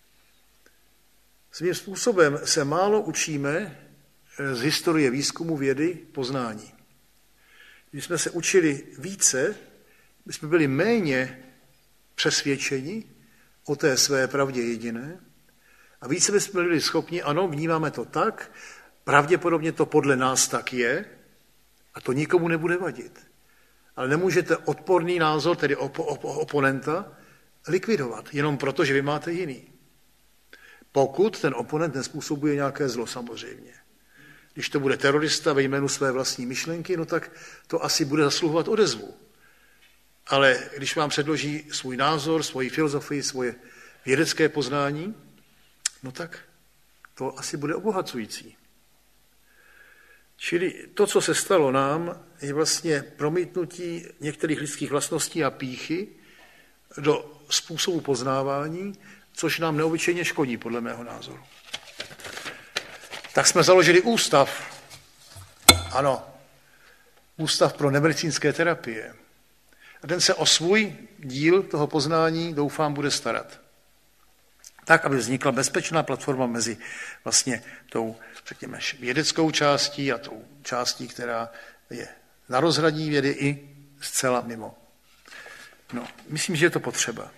Svým způsobem se málo učíme z historie výzkumu, vědy, poznání. Když jsme se učili více, my jsme byli méně přesvědčeni o té své pravdě jediné a více bychom byli schopni, ano, vnímáme to tak, pravděpodobně to podle nás tak je a to nikomu nebude vadit. Ale nemůžete odporný názor, tedy oponenta, likvidovat, jenom proto, že vy máte jiný. Pokud ten oponent nespůsobuje nějaké zlo samozřejmě. Když to bude terorista ve jménu své vlastní myšlenky, no tak to asi bude zasluhovat odezvu. Ale když vám předloží svůj názor, svoji filozofii, svoje vědecké poznání, no tak to asi bude obohacující. Čili to, co se stalo nám, je vlastně promítnutí některých lidských vlastností a pýchy do způsobu poznávání, což nám neobyčejně škodí, podle mého názoru. Tak jsme založili ústav. Ano, ústav pro nemedicínské terapie. A ten se o svůj díl toho poznání, doufám, bude starat. Tak, aby vznikla bezpečná platforma mezi vlastně tou, řekněme, vědeckou částí a tou částí, která je na rozhraní vědy i zcela mimo. No, myslím, že je to potřeba.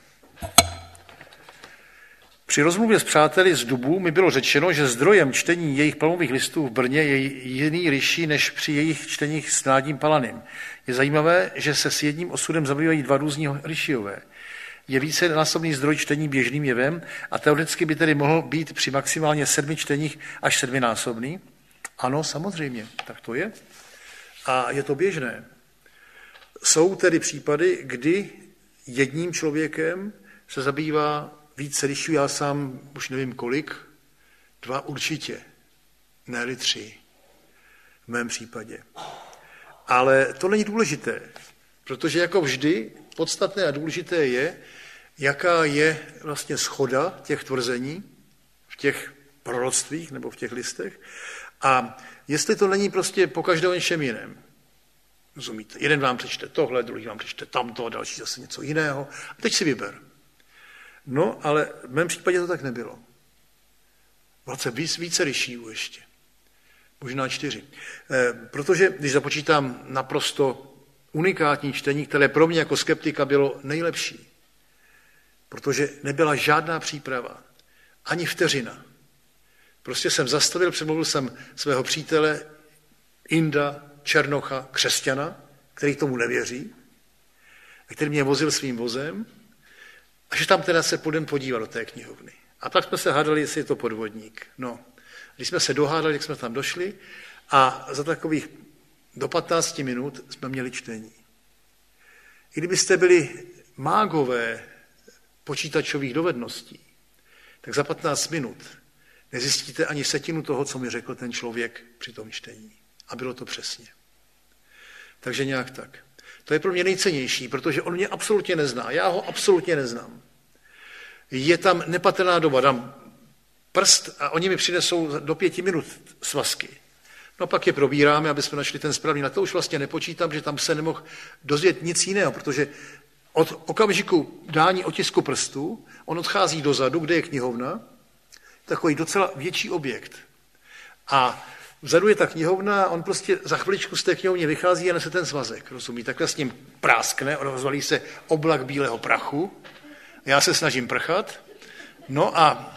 Při rozmluvě s přáteli z Dubu mi bylo řečeno, že zdrojem čtení jejich palmových listů v Brně je jiný ryší než při jejich čteních s Nádím Palanym. Je zajímavé, že se s jedním osudem zabývají dva různí ryšiové. Je vícenásobný zdroj čtení běžným jevem a teoreticky by tedy mohl být při maximálně 7 čteních až 7násobný. Ano, samozřejmě, tak to je. A je to běžné. Jsou tedy případy, kdy jedním člověkem se zabývá více ryšů, já sám už nevím kolik, 2 určitě, ne-li 3 v mém případě. Ale to není důležité, protože jako vždy podstatné a důležité je, jaká je vlastně shoda těch tvrzení v těch proroctvích nebo v těch listech a jestli to není prostě po každém něčem jiném. Rozumíte? Jeden vám přečte tohle, druhý vám přečte tamto, další zase něco jiného a teď si vyber. No, ale v mém případě to tak nebylo. Vlastně více ryšíů ještě. Možná 4. Protože když započítám naprosto unikátní čtení, které pro mě jako skeptika bylo nejlepší, protože nebyla žádná příprava, ani vteřina. Prostě jsem zastavil, přemluvil jsem svého přítele, Inda, Černocha, křesťana, který tomu nevěří, a který mě vozil svým vozem, a že tam teda se půjdeme podívat do té knihovny. A pak jsme se hádali, jestli je to podvodník. No, když jsme se dohádali, jak jsme tam došli a za takových do 15 minut jsme měli čtení. I kdybyste byli mágové počítačových dovedností, tak za 15 minut nezjistíte ani setinu toho, co mi řekl ten člověk při tom čtení. A bylo to přesně. Takže nějak tak. To je pro mě nejcennější, protože on mě absolutně nezná. Já ho absolutně neznám. Je tam nepatrná doba, dám prst a oni mi přinesou do 5 minut svazky. No pak je probíráme, aby jsme našli ten správný. Na to už vlastně nepočítám, že tam se nemohl dozvědět nic jiného, protože od okamžiku dání otisku prstu on odchází dozadu, kde je knihovna, takový docela větší objekt. A vzadu je ta knihovna a on prostě za chviličku z té knihovny vychází a nese ten svazek, rozumí? Takhle s ním práskne, rozvalí se oblak bílého prachu, já se snažím prchat, no a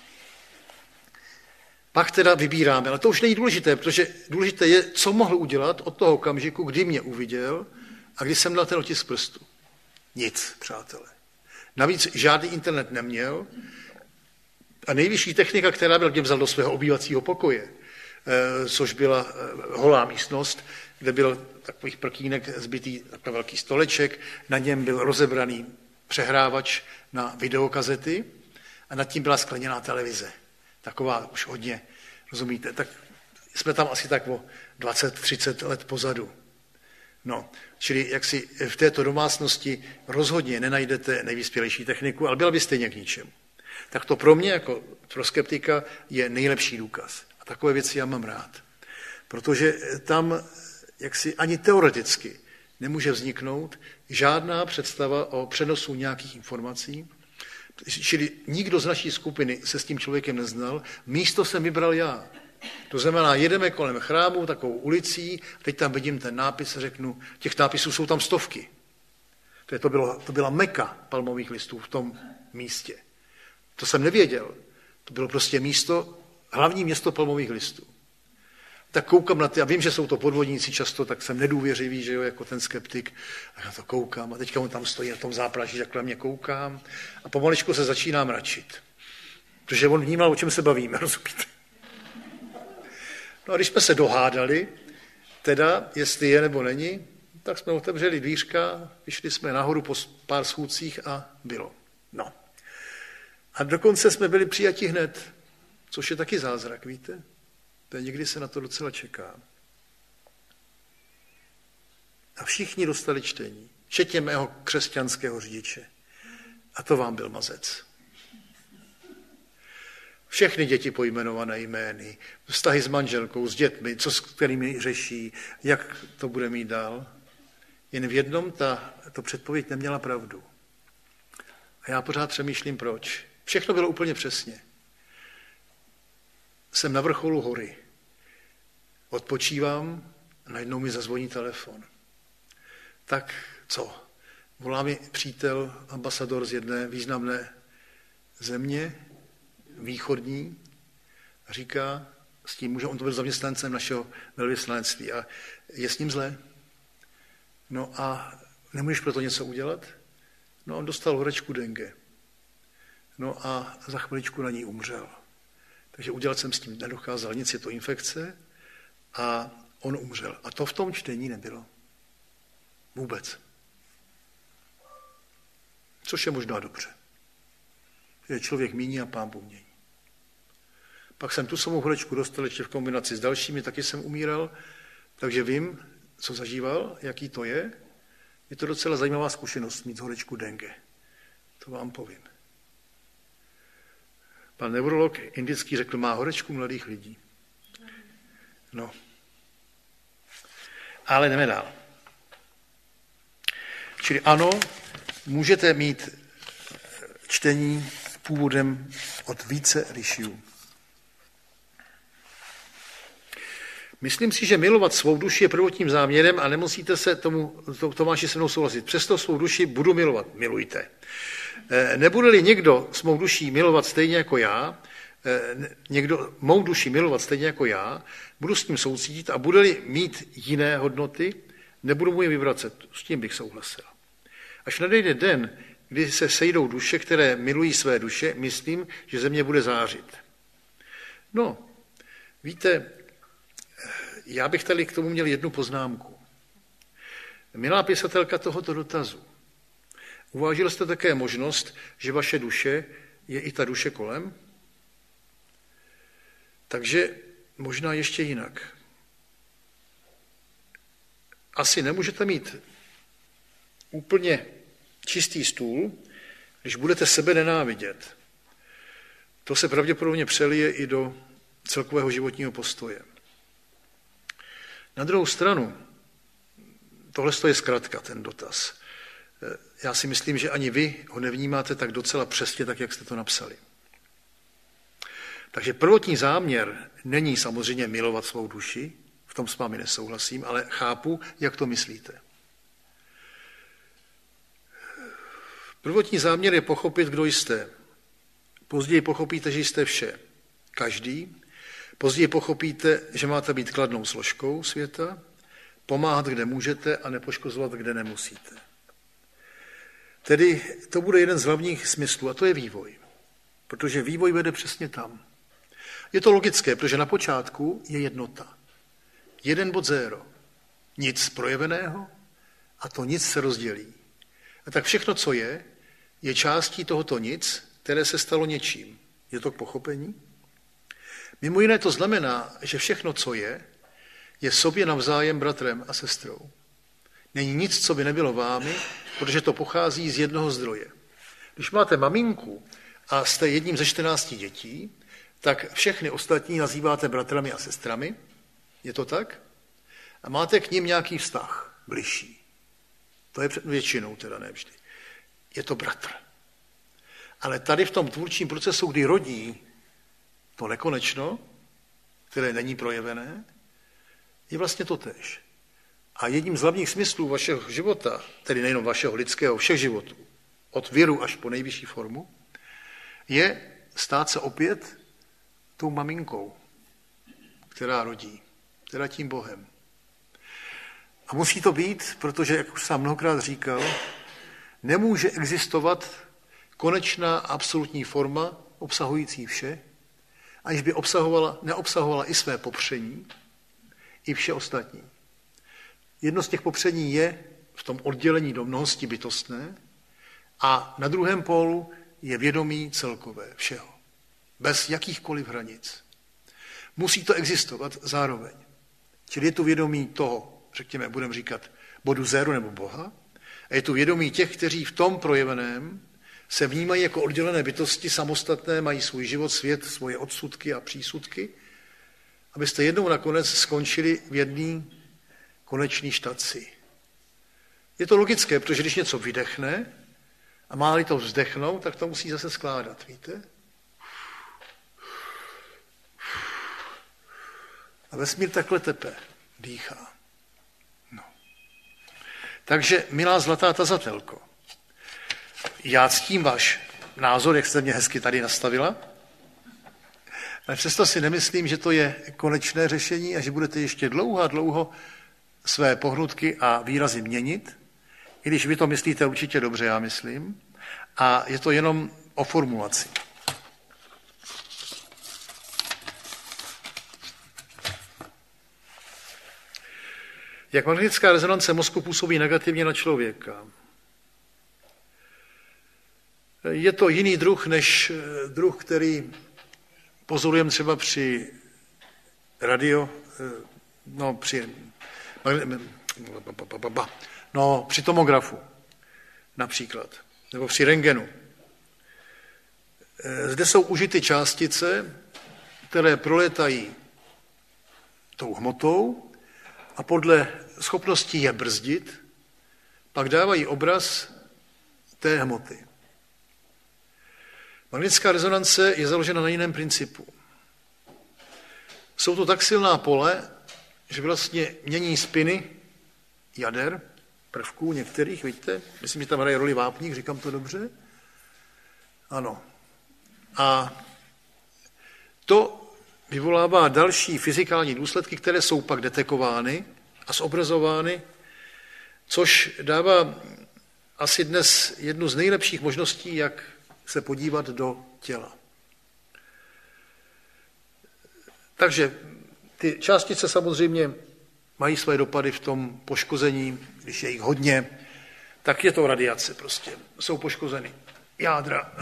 pak teda vybíráme, ale to už není důležité, protože důležité je, co mohl udělat od toho okamžiku, kdy mě uviděl a kdy jsem dal ten otisk prstu. Nic, přátelé. Navíc žádný internet neměl, A nejvyšší technika, která byla, mě vzal do svého obývacího pokoje, což byla holá místnost, kde byl takových prkínek zbytý takový velký stoleček, na něm byl rozebraný přehrávač na videokazety a nad tím byla skleněná televize. Taková už hodně, rozumíte, tak jsme tam asi tak o 20-30 let pozadu. No, čili jak si v této domácnosti rozhodně nenajdete nejvyspělejší techniku, ale byla by stejně k ničemu. Tak to pro mě jako pro skeptika je nejlepší důkaz. A takové věci já mám rád. Protože tam jaksi ani teoreticky nemůže vzniknout žádná představa o přenosu nějakých informací. Čili nikdo z naší skupiny se s tím člověkem neznal, místo jsem vybral já. To znamená, jedeme kolem chrámu takovou ulicí, teď tam vidím ten nápis a řeknu, těch nápisů jsou tam stovky. To byla Meka palmových listů v tom místě. To jsem nevěděl. To bylo prostě hlavní město palmových listů. Tak koukám na ty, a vím, že jsou to podvodníci často, tak jsem nedůvěřivý, že jo, jako ten skeptik. A já to koukám a teďka on tam stojí na tom zápraží, takhle mě koukám a pomaličku se začínám mračit. Protože on vnímal, o čem se bavíme, rozumíte? No a když jsme se dohádali, teda, jestli je nebo není, tak jsme otevřeli dvířka, vyšli jsme nahoru po pár schůdcích a bylo. No. A dokonce jsme byli přijati hned, což je taky zázrak, víte? To někdy se na to docela čeká. A všichni dostali čtení, včetně mého křesťanského řidiče. A to vám byl mazec. Všechny děti pojmenované jmény, vztahy s manželkou, s dětmi, s kterými řeší, jak to bude mít dál. Jen v jednom to předpověď neměla pravdu. A já pořád přemýšlím, proč. Všechno bylo úplně přesně. Jsem na vrcholu hory. Odpočívám a najednou mi zazvoní telefon. Tak co? Volá mi přítel, ambasador z jedné významné země, východní, a říká, s tím on to byl zaměstnancem našeho velvyslanectví a je s ním zlé. No a nemůžeš pro to něco udělat? No on dostal horečku dengue. No a za chviličku na ní umřel. Takže udělat jsem s tím nedokázal nic, je to infekce a on umřel. A to v tom čtení nebylo. Vůbec. Což je možná dobře. Že člověk míní a Pán Bůh mění. Pak jsem tu samou horečku dostal ještě v kombinaci s dalšími, taky jsem umíral, takže vím, co zažíval, jaký to je. Je to docela zajímavá zkušenost mít horečku dengue. To vám povím. Pan neurolog indický řekl, má horečku mladých lidí. No. Ale jdeme dál. Čili ano, můžete mít čtení původem od více ryšiů. Myslím si, že milovat svou duši je prvotním záměrem a nemusíte se Tomáši se mnou souhlasit. Přesto svou duši budu milovat. Milujte. Nebude-li někdo s mou duší milovat stejně jako já, mou duši milovat stejně jako já, budu s tím soucítit a bude-li mít jiné hodnoty, nebudu mu je vyvracet. S tím bych souhlasil. Až nadejde den, kdy se sejdou duše, které milují své duše, myslím, že země bude zářit. No, víte, já bych tady k tomu měl jednu poznámku. Milá pisatelka tohoto dotazu, uvážil jste také možnost, že vaše duše je i ta duše kolem? Takže možná ještě jinak. Asi nemůžete mít úplně čistý stůl, když budete sebe nenávidět. To se pravděpodobně přelije i do celkového životního postoje. Na druhou stranu, tohle je zkratka, ten dotaz. Já si myslím, že ani vy ho nevnímáte tak docela přesně, tak jak jste to napsali. Takže prvotní záměr není samozřejmě milovat svou duši, v tom s vámi nesouhlasím, ale chápu, jak to myslíte. Prvotní záměr je pochopit, kdo jste. Později pochopíte, že jste vše. Každý. Později pochopíte, že máte být kladnou složkou světa, pomáhat, kde můžete a nepoškozovat, kde nemusíte. Tedy to bude jeden z hlavních smyslů a to je vývoj. protože vývoj vede přesně tam. Je to logické, protože na počátku je jednota. 1 bod 0. Nic projeveného a to nic se rozdělí. A tak všechno, co je částí tohoto nic, které se stalo něčím. Je to k pochopení? Mimo jiné to znamená, že všechno, co je sobě navzájem bratrem a sestrou. Není nic, co by nebylo vámi, protože to pochází z jednoho zdroje. Když máte maminku a jste jedním ze 14 dětí, tak všechny ostatní nazýváte bratrami a sestrami. Je to tak? A máte k nim nějaký vztah bližší. To je většinou, teda ne vždy. Je to bratr. Ale tady v tom tvůrčím procesu, kdy rodí to nekonečno, které není projevené, je vlastně to též. A jedním z hlavních smyslů vašeho života, tedy nejenom vašeho lidského, všech životů, od věru až po nejvyšší formu, je stát se opět tou maminkou, která rodí, která tím Bohem. A musí to být, protože, jak už jsem mnohokrát říkal, nemůže existovat konečná absolutní forma obsahující vše, aniž by neobsahovala i své popření, i vše ostatní. Jedno z těch popření je v tom oddělení do mnohosti bytostné a na druhém pólu je vědomí celkové všeho. Bez jakýchkoliv hranic. Musí to existovat zároveň. Čili je tu vědomí toho, řekněme, budeme říkat bodu 0 nebo Boha, a je tu vědomí těch, kteří v tom projeveném se vnímají jako oddělené bytosti, samostatné, mají svůj život, svět, svoje odsudky a přísudky, abyste jednou nakonec skončili v jedné konečný štaci. Je to logické, protože když něco vydechne a má-li to vzdechnout, tak to musí zase skládat, víte? A vesmír takhle tepe, dýchá. No. Takže, milá zlatá tazatelko, já ctím váš názor, jak jste mě hezky tady nastavila, ale přesto si nemyslím, že to je konečné řešení a že budete ještě dlouho své pohnutky a výrazy měnit, i když vy to myslíte určitě dobře, já myslím, a je to jenom o formulaci. Jak magnetická rezonance mozku působí negativně na člověka? Je to jiný druh, než druh, který pozorujeme třeba při při tomografu například, nebo při rentgenu. Zde jsou užity částice, které prolétají tou hmotou a podle schopnosti je brzdit, pak dávají obraz té hmoty. Magnetická rezonance je založena na jiném principu. Jsou to tak silná pole, že vlastně mění spiny jader, prvků některých, vidíte? Myslím, že tam hraje roli vápník, říkám to dobře? Ano. A to vyvolává další fyzikální důsledky, které jsou pak detekovány a zobrazovány, což dává asi dnes jednu z nejlepších možností, jak se podívat do těla. Takže ty částice samozřejmě mají své dopady v tom poškození, když je jich hodně, tak je to radiace prostě. Jsou poškozeny jádra,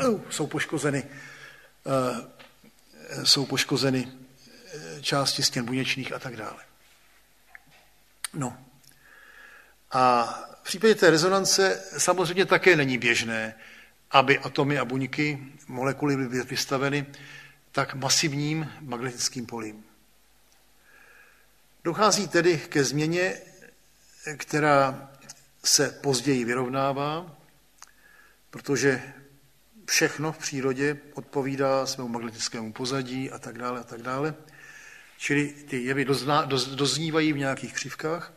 jsou poškozeny části stěn buněčných a tak dále. No. A v případě té rezonance samozřejmě také není běžné, aby atomy a buňky, molekuly byly vystaveny tak masivním magnetickým polím. Dochází tedy ke změně, která se později vyrovnává, protože všechno v přírodě odpovídá svému magnetickému pozadí a tak dále a tak dále. Čili ty jevy doznívají v nějakých křivkách.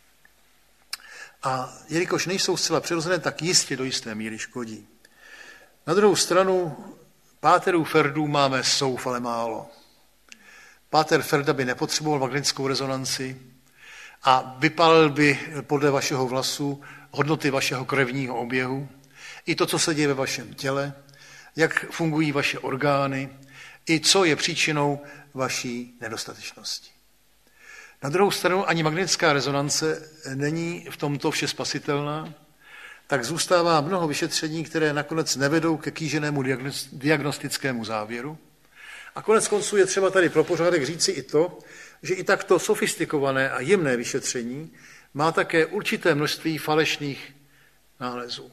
A jelikož nejsou zcela přirozené, tak jistě do jisté míry škodí. Na druhou stranu páterů Ferdů máme soufale málo. Páter Ferda by nepotřeboval magnetickou rezonanci a vypálil by podle vašeho vlasu hodnoty vašeho krevního oběhu, i to, co se děje ve vašem těle, jak fungují vaše orgány i co je příčinou vaší nedostatečnosti. Na druhou stranu ani magnetická rezonance není v tomto vše spasitelná, tak zůstává mnoho vyšetření, které nakonec nevedou ke kýženému diagnostickému závěru. A konec konců je třeba tady pro pořádek říci i to, že i takto sofistikované a jemné vyšetření má také určité množství falešných nálezů.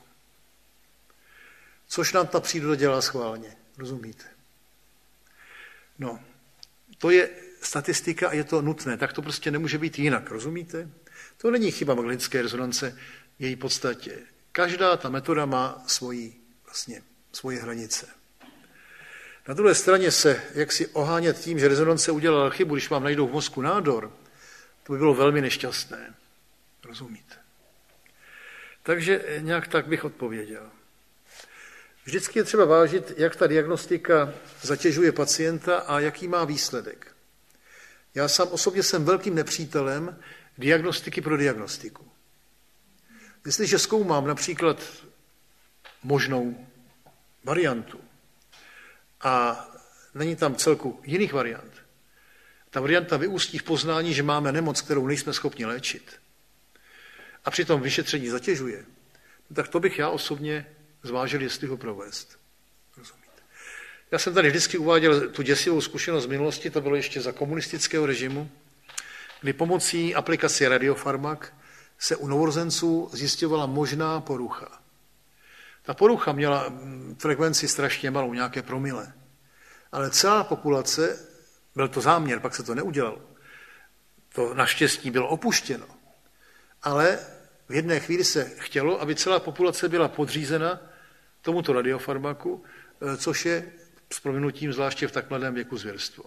Což nám ta příroda dělá schválně, rozumíte? No, to je statistika a je to nutné, tak to prostě nemůže být jinak, rozumíte? To není chyba magnetické rezonance v její podstatě. Každá ta metoda má svoje hranice. Na druhé straně se jaksi ohánět tím, že rezonance udělala chybu, když vám najdou v mozku nádor, to by bylo velmi nešťastné. Rozumíte? Takže nějak tak bych odpověděl. Vždycky je třeba vážit, jak ta diagnostika zatěžuje pacienta a jaký má výsledek. Já sám osobně jsem velkým nepřítelem diagnostiky pro diagnostiku. Jestliže zkoumám například možnou variantu a není tam celku jiných variant, ta varianta vyústí v poznání, že máme nemoc, kterou nejsme schopni léčit, a přitom vyšetření zatěžuje, tak to bych já osobně zvážil, jestli ho provést. Rozumíte? Já jsem tady vždycky uváděl tu děsivou zkušenost z minulosti, to bylo ještě za komunistického režimu, kdy pomocí aplikace radiofarmak se u novorozenců zjišťovala možná porucha. Ta porucha měla frekvenci strašně malou, nějaké promile. Ale celá populace, byl to záměr, pak se to neudělalo. To naštěstí bylo opuštěno. Ale v jedné chvíli se chtělo, aby celá populace byla podřízena tomuto radiofarmaku, což je s prominutím zvláště v tak mladém věku zvěrstvo.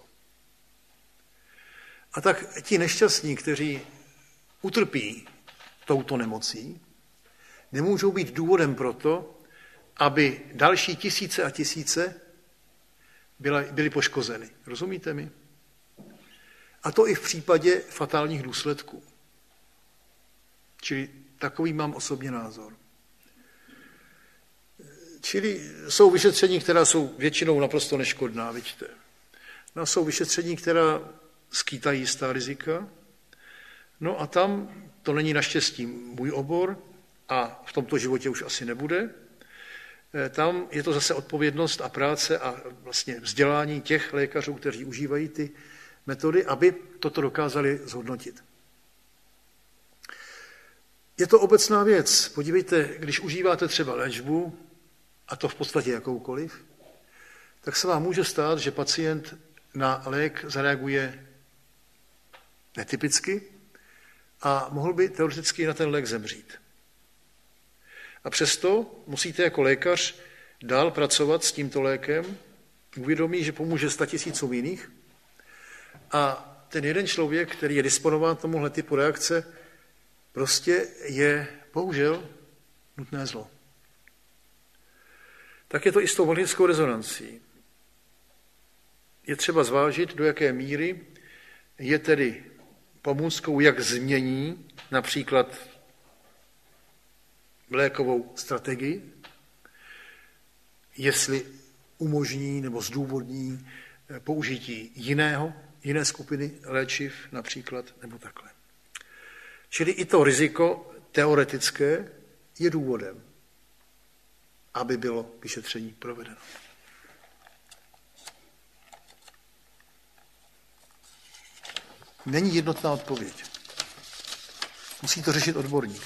A tak ti nešťastní, kteří utrpí touto nemocí, nemůžou být důvodem pro to, aby další tisíce a tisíce byly poškozeny. Rozumíte mi? A to i v případě fatálních důsledků. Čili takový mám osobně názor. Čili jsou vyšetření, která jsou většinou naprosto neškodná, vidíte. No, jsou vyšetření, která skýtají jistá rizika. No a tam to není naštěstí můj obor a v tomto životě už asi nebude. Tam je to zase odpovědnost a práce a vlastně vzdělání těch lékařů, kteří užívají ty metody, aby toto dokázali zhodnotit. Je to obecná věc. Podívejte, když užíváte třeba léčbu, a to v podstatě jakoukoliv, tak se vám může stát, že pacient na lék zareaguje netypicky a mohl by teoreticky na ten lék zemřít. A přesto musíte jako lékař dál pracovat s tímto lékem, uvědomí, že pomůže 100 000 jiných a ten jeden člověk, který je disponován tomuhle typu reakce, prostě je bohužel nutné zlo. Tak je to i s tou magnetickou rezonancí. Je třeba zvážit, do jaké míry je tedy pomůckou, jak změní například lékovou strategii, jestli umožní nebo zdůvodní použití jiné skupiny léčiv například, nebo takhle. Čili i to riziko teoretické je důvodem, aby bylo vyšetření provedeno. Není jednotná odpověď. Musí to řešit odborník.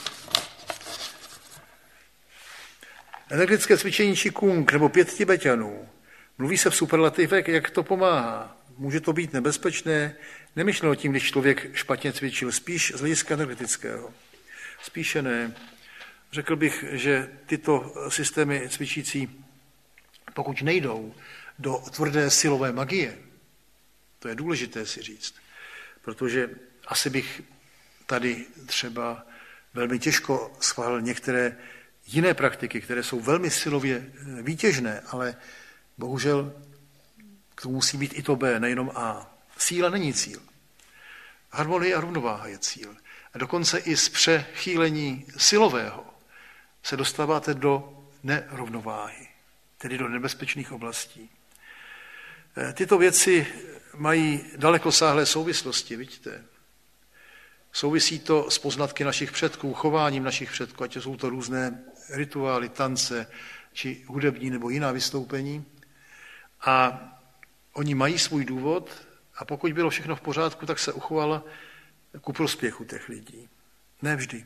Energetické cvičení Qigong nebo 5 Tibetanů. Mluví se v superlativech, jak to pomáhá. Může to být nebezpečné, nemyšleno tím, když člověk špatně cvičil, spíš z hlediska energetického. Spíše ne. Řekl bych, že tyto systémy cvičící, pokud nejdou do tvrdé silové magie, to je důležité si říct, protože asi bych tady třeba velmi těžko schválil některé jiné praktiky, které jsou velmi silově výtěžné, ale bohužel k tomu musí být i to B, nejenom A. Síla není cíl. Harmonie a rovnováha je cíl. A dokonce i z přechýlení silového se dostáváte do nerovnováhy. tedy do nebezpečných oblastí. Tyto věci mají dalekosáhlé souvislosti, vidíte. Souvisí to s poznatky našich předků, chováním našich předků, ať jsou to různé rituály, tance, či hudební nebo jiná vystoupení. A oni mají svůj důvod a pokud bylo všechno v pořádku, tak se uchovala ku prospěchu těch lidí. Ne vždy.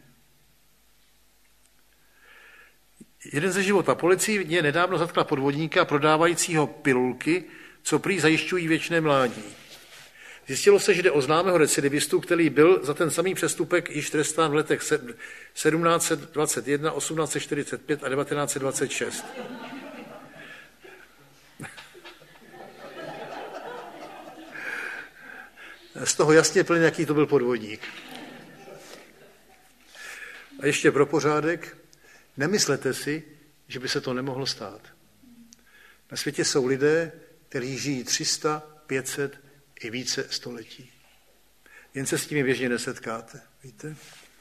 Jeden ze života. Policie nedávno zatkla podvodníka prodávajícího pilulky, co prý zajišťují věčné mládí. Zjistilo se, že jde o známého recidivistu, který byl za ten samý přestupek již trestán v letech 1721, 1845 a 1926. Z toho jasně plyne, jaký to byl podvodník. A ještě pro pořádek, nemyslete si, že by se to nemohlo stát. Na světě jsou lidé, kteří žijí 300, 500 i více století. Jen se s tím běžně nesetkáte, víte?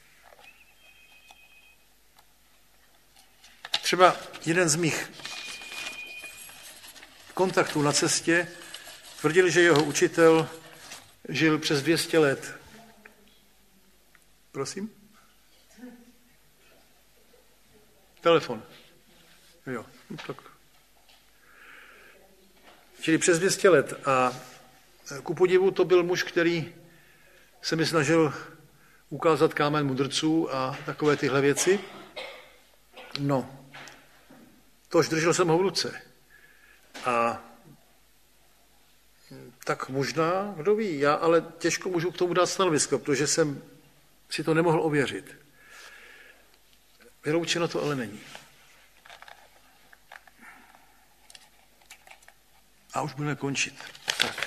Třeba jeden z mých kontaktů na cestě tvrdil, že jeho učitel žil přes 200 let. Prosím? Telefon. Jo, tak. Čili přes 200 let. A ku podivu to byl muž, který se mi snažil ukázat kámen mudrců a takové tyhle věci. No, tož držel jsem ho v ruce. A tak možná, kdo ví, já ale těžko můžu k tomu dát stanovisko, protože jsem si to nemohl ověřit. Vyloučeno to ale není. A už budeme končit. Tak.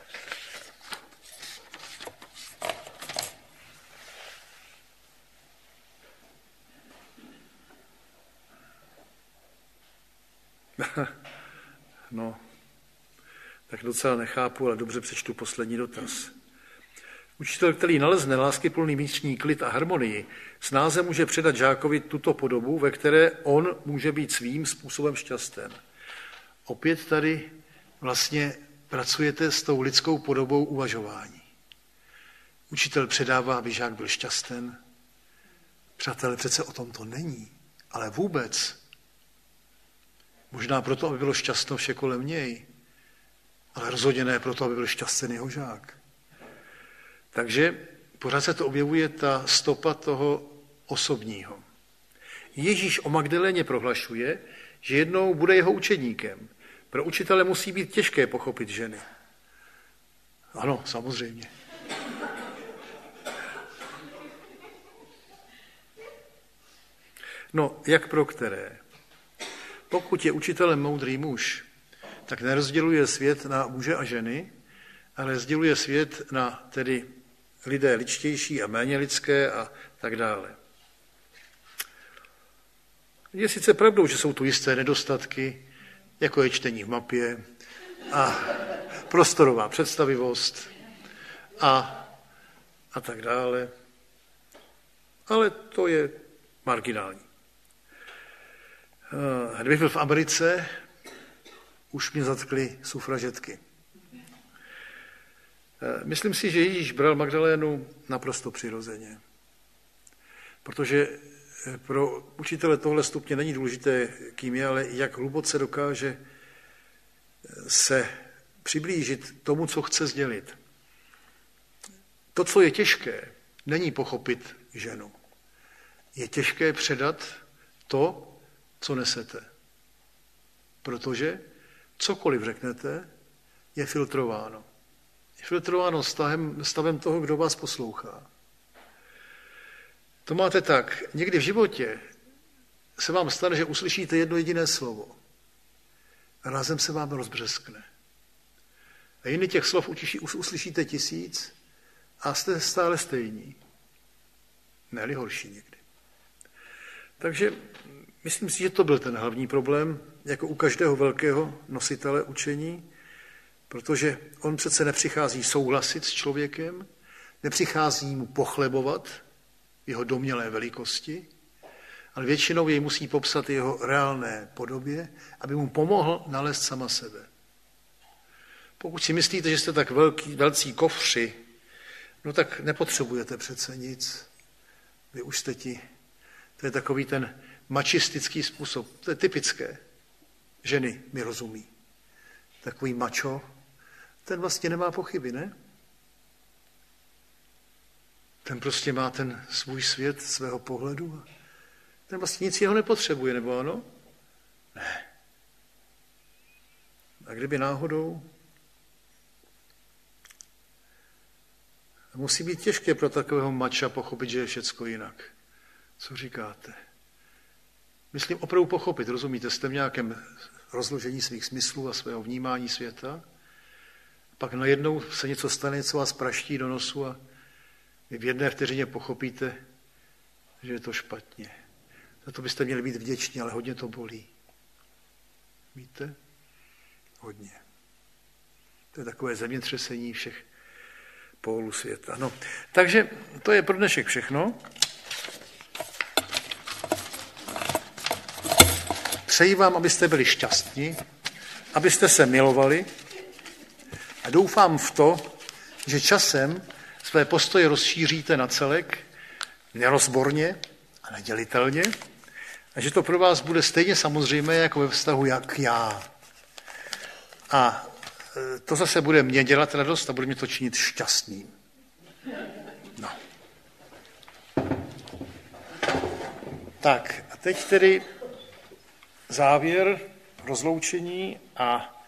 No, tak docela nechápu, ale dobře přečtu poslední dotaz. Učitel, který nalezne láskyplný vnitřní klid a harmonii, snáze může předat žákovi tuto podobu, ve které on může být svým způsobem šťasten. Opět tady vlastně pracujete s tou lidskou podobou uvažování. Učitel předává, aby žák byl šťasten. Přátelé, přece o tom to není, ale vůbec. Možná proto, aby bylo šťastno vše kolem něj, ale rozhodně ne proto, aby byl šťasten jeho žák. Takže pořád se to objevuje ta stopa toho osobního. Ježíš o Magdaléně prohlašuje, že jednou bude jeho učedníkem. Pro učitele musí být těžké pochopit ženy. Ano, samozřejmě. No, jak pro které? Pokud je učitelem moudrý muž, tak nerozděluje svět na muže a ženy, ale rozděluje svět na tedy lidé ličtější a méně lidské a tak dále. Je sice pravdou, že jsou tu jisté nedostatky, jako je čtení v mapě a prostorová představivost a tak dále, ale to je marginální. Kdybych byl v Americe, už mě zatkly sufražetky. Myslím si, že Ježíš bral Magdalénu naprosto přirozeně. Protože pro učitele tohle stupně není důležité, kým je, ale jak hluboce dokáže se přiblížit tomu, co chce sdělit. To, co je těžké, není pochopit ženu. Je těžké předat to, co nesete. Protože cokoliv řeknete, je filtrováno. Je filtrováno stavem toho, kdo vás poslouchá. To máte tak. Někdy v životě se vám stane, že uslyšíte jedno jediné slovo a rázem se vám rozbřeskne. A jiný těch slov uslyšíte 1000 a jste stále stejní. Ne-li horší někdy. Takže myslím si, že to byl ten hlavní problém, jako u každého velkého nositele učení, protože on přece nepřichází souhlasit s člověkem, nepřichází mu pochlebovat jeho domnělé velikosti, ale většinou jej musí popsat jeho reálné podobě, aby mu pomohl nalézt sama sebe. Pokud si myslíte, že jste tak velcí kofři, no tak nepotřebujete přece nic. Vy už jste ti. To je takový ten mačistický způsob. To je typické. Ženy mi rozumí. Takový mačo, ten vlastně nemá pochyby, ne? Ten prostě má ten svůj svět svého pohledu. Ten vlastně nic jeho nepotřebuje, nebo ano? Ne. A kdyby náhodou... Musí být těžké pro takového mača pochopit, že je všecko jinak. Co říkáte? Myslím opravdu pochopit, rozumíte? Jste v nějakém rozložení svých smyslů a svého vnímání světa. Pak najednou se něco stane, něco vás praští do nosu a vy v jedné vteřině pochopíte, že je to špatně. Za to byste měli být vděční, ale hodně to bolí. Víte? Hodně. To je takové zemětřesení všech pólů světa. No, takže to je pro dnešek všechno. Přeji vám, abyste byli šťastní, abyste se milovali a doufám v to, že časem své postoje rozšíříte na celek, nerozborně a nedělitelně a že to pro vás bude stejně samozřejmé jako ve vztahu jak já. A to zase bude mě dělat radost a bude mě to činit šťastným. No. Tak a teď tedy závěr, rozloučení a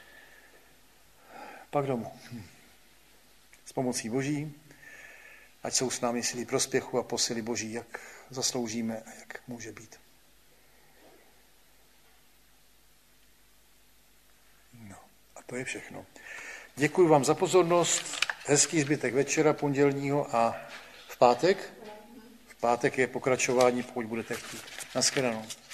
pak domů. S pomocí Boží, ať jsou s námi síly prospěchu a posily Boží, jak zasloužíme a jak může být. No, a to je všechno. Děkuji vám za pozornost, hezký zbytek večera pondělního a v pátek je pokračování, pokud budete chtít. Naschledanou.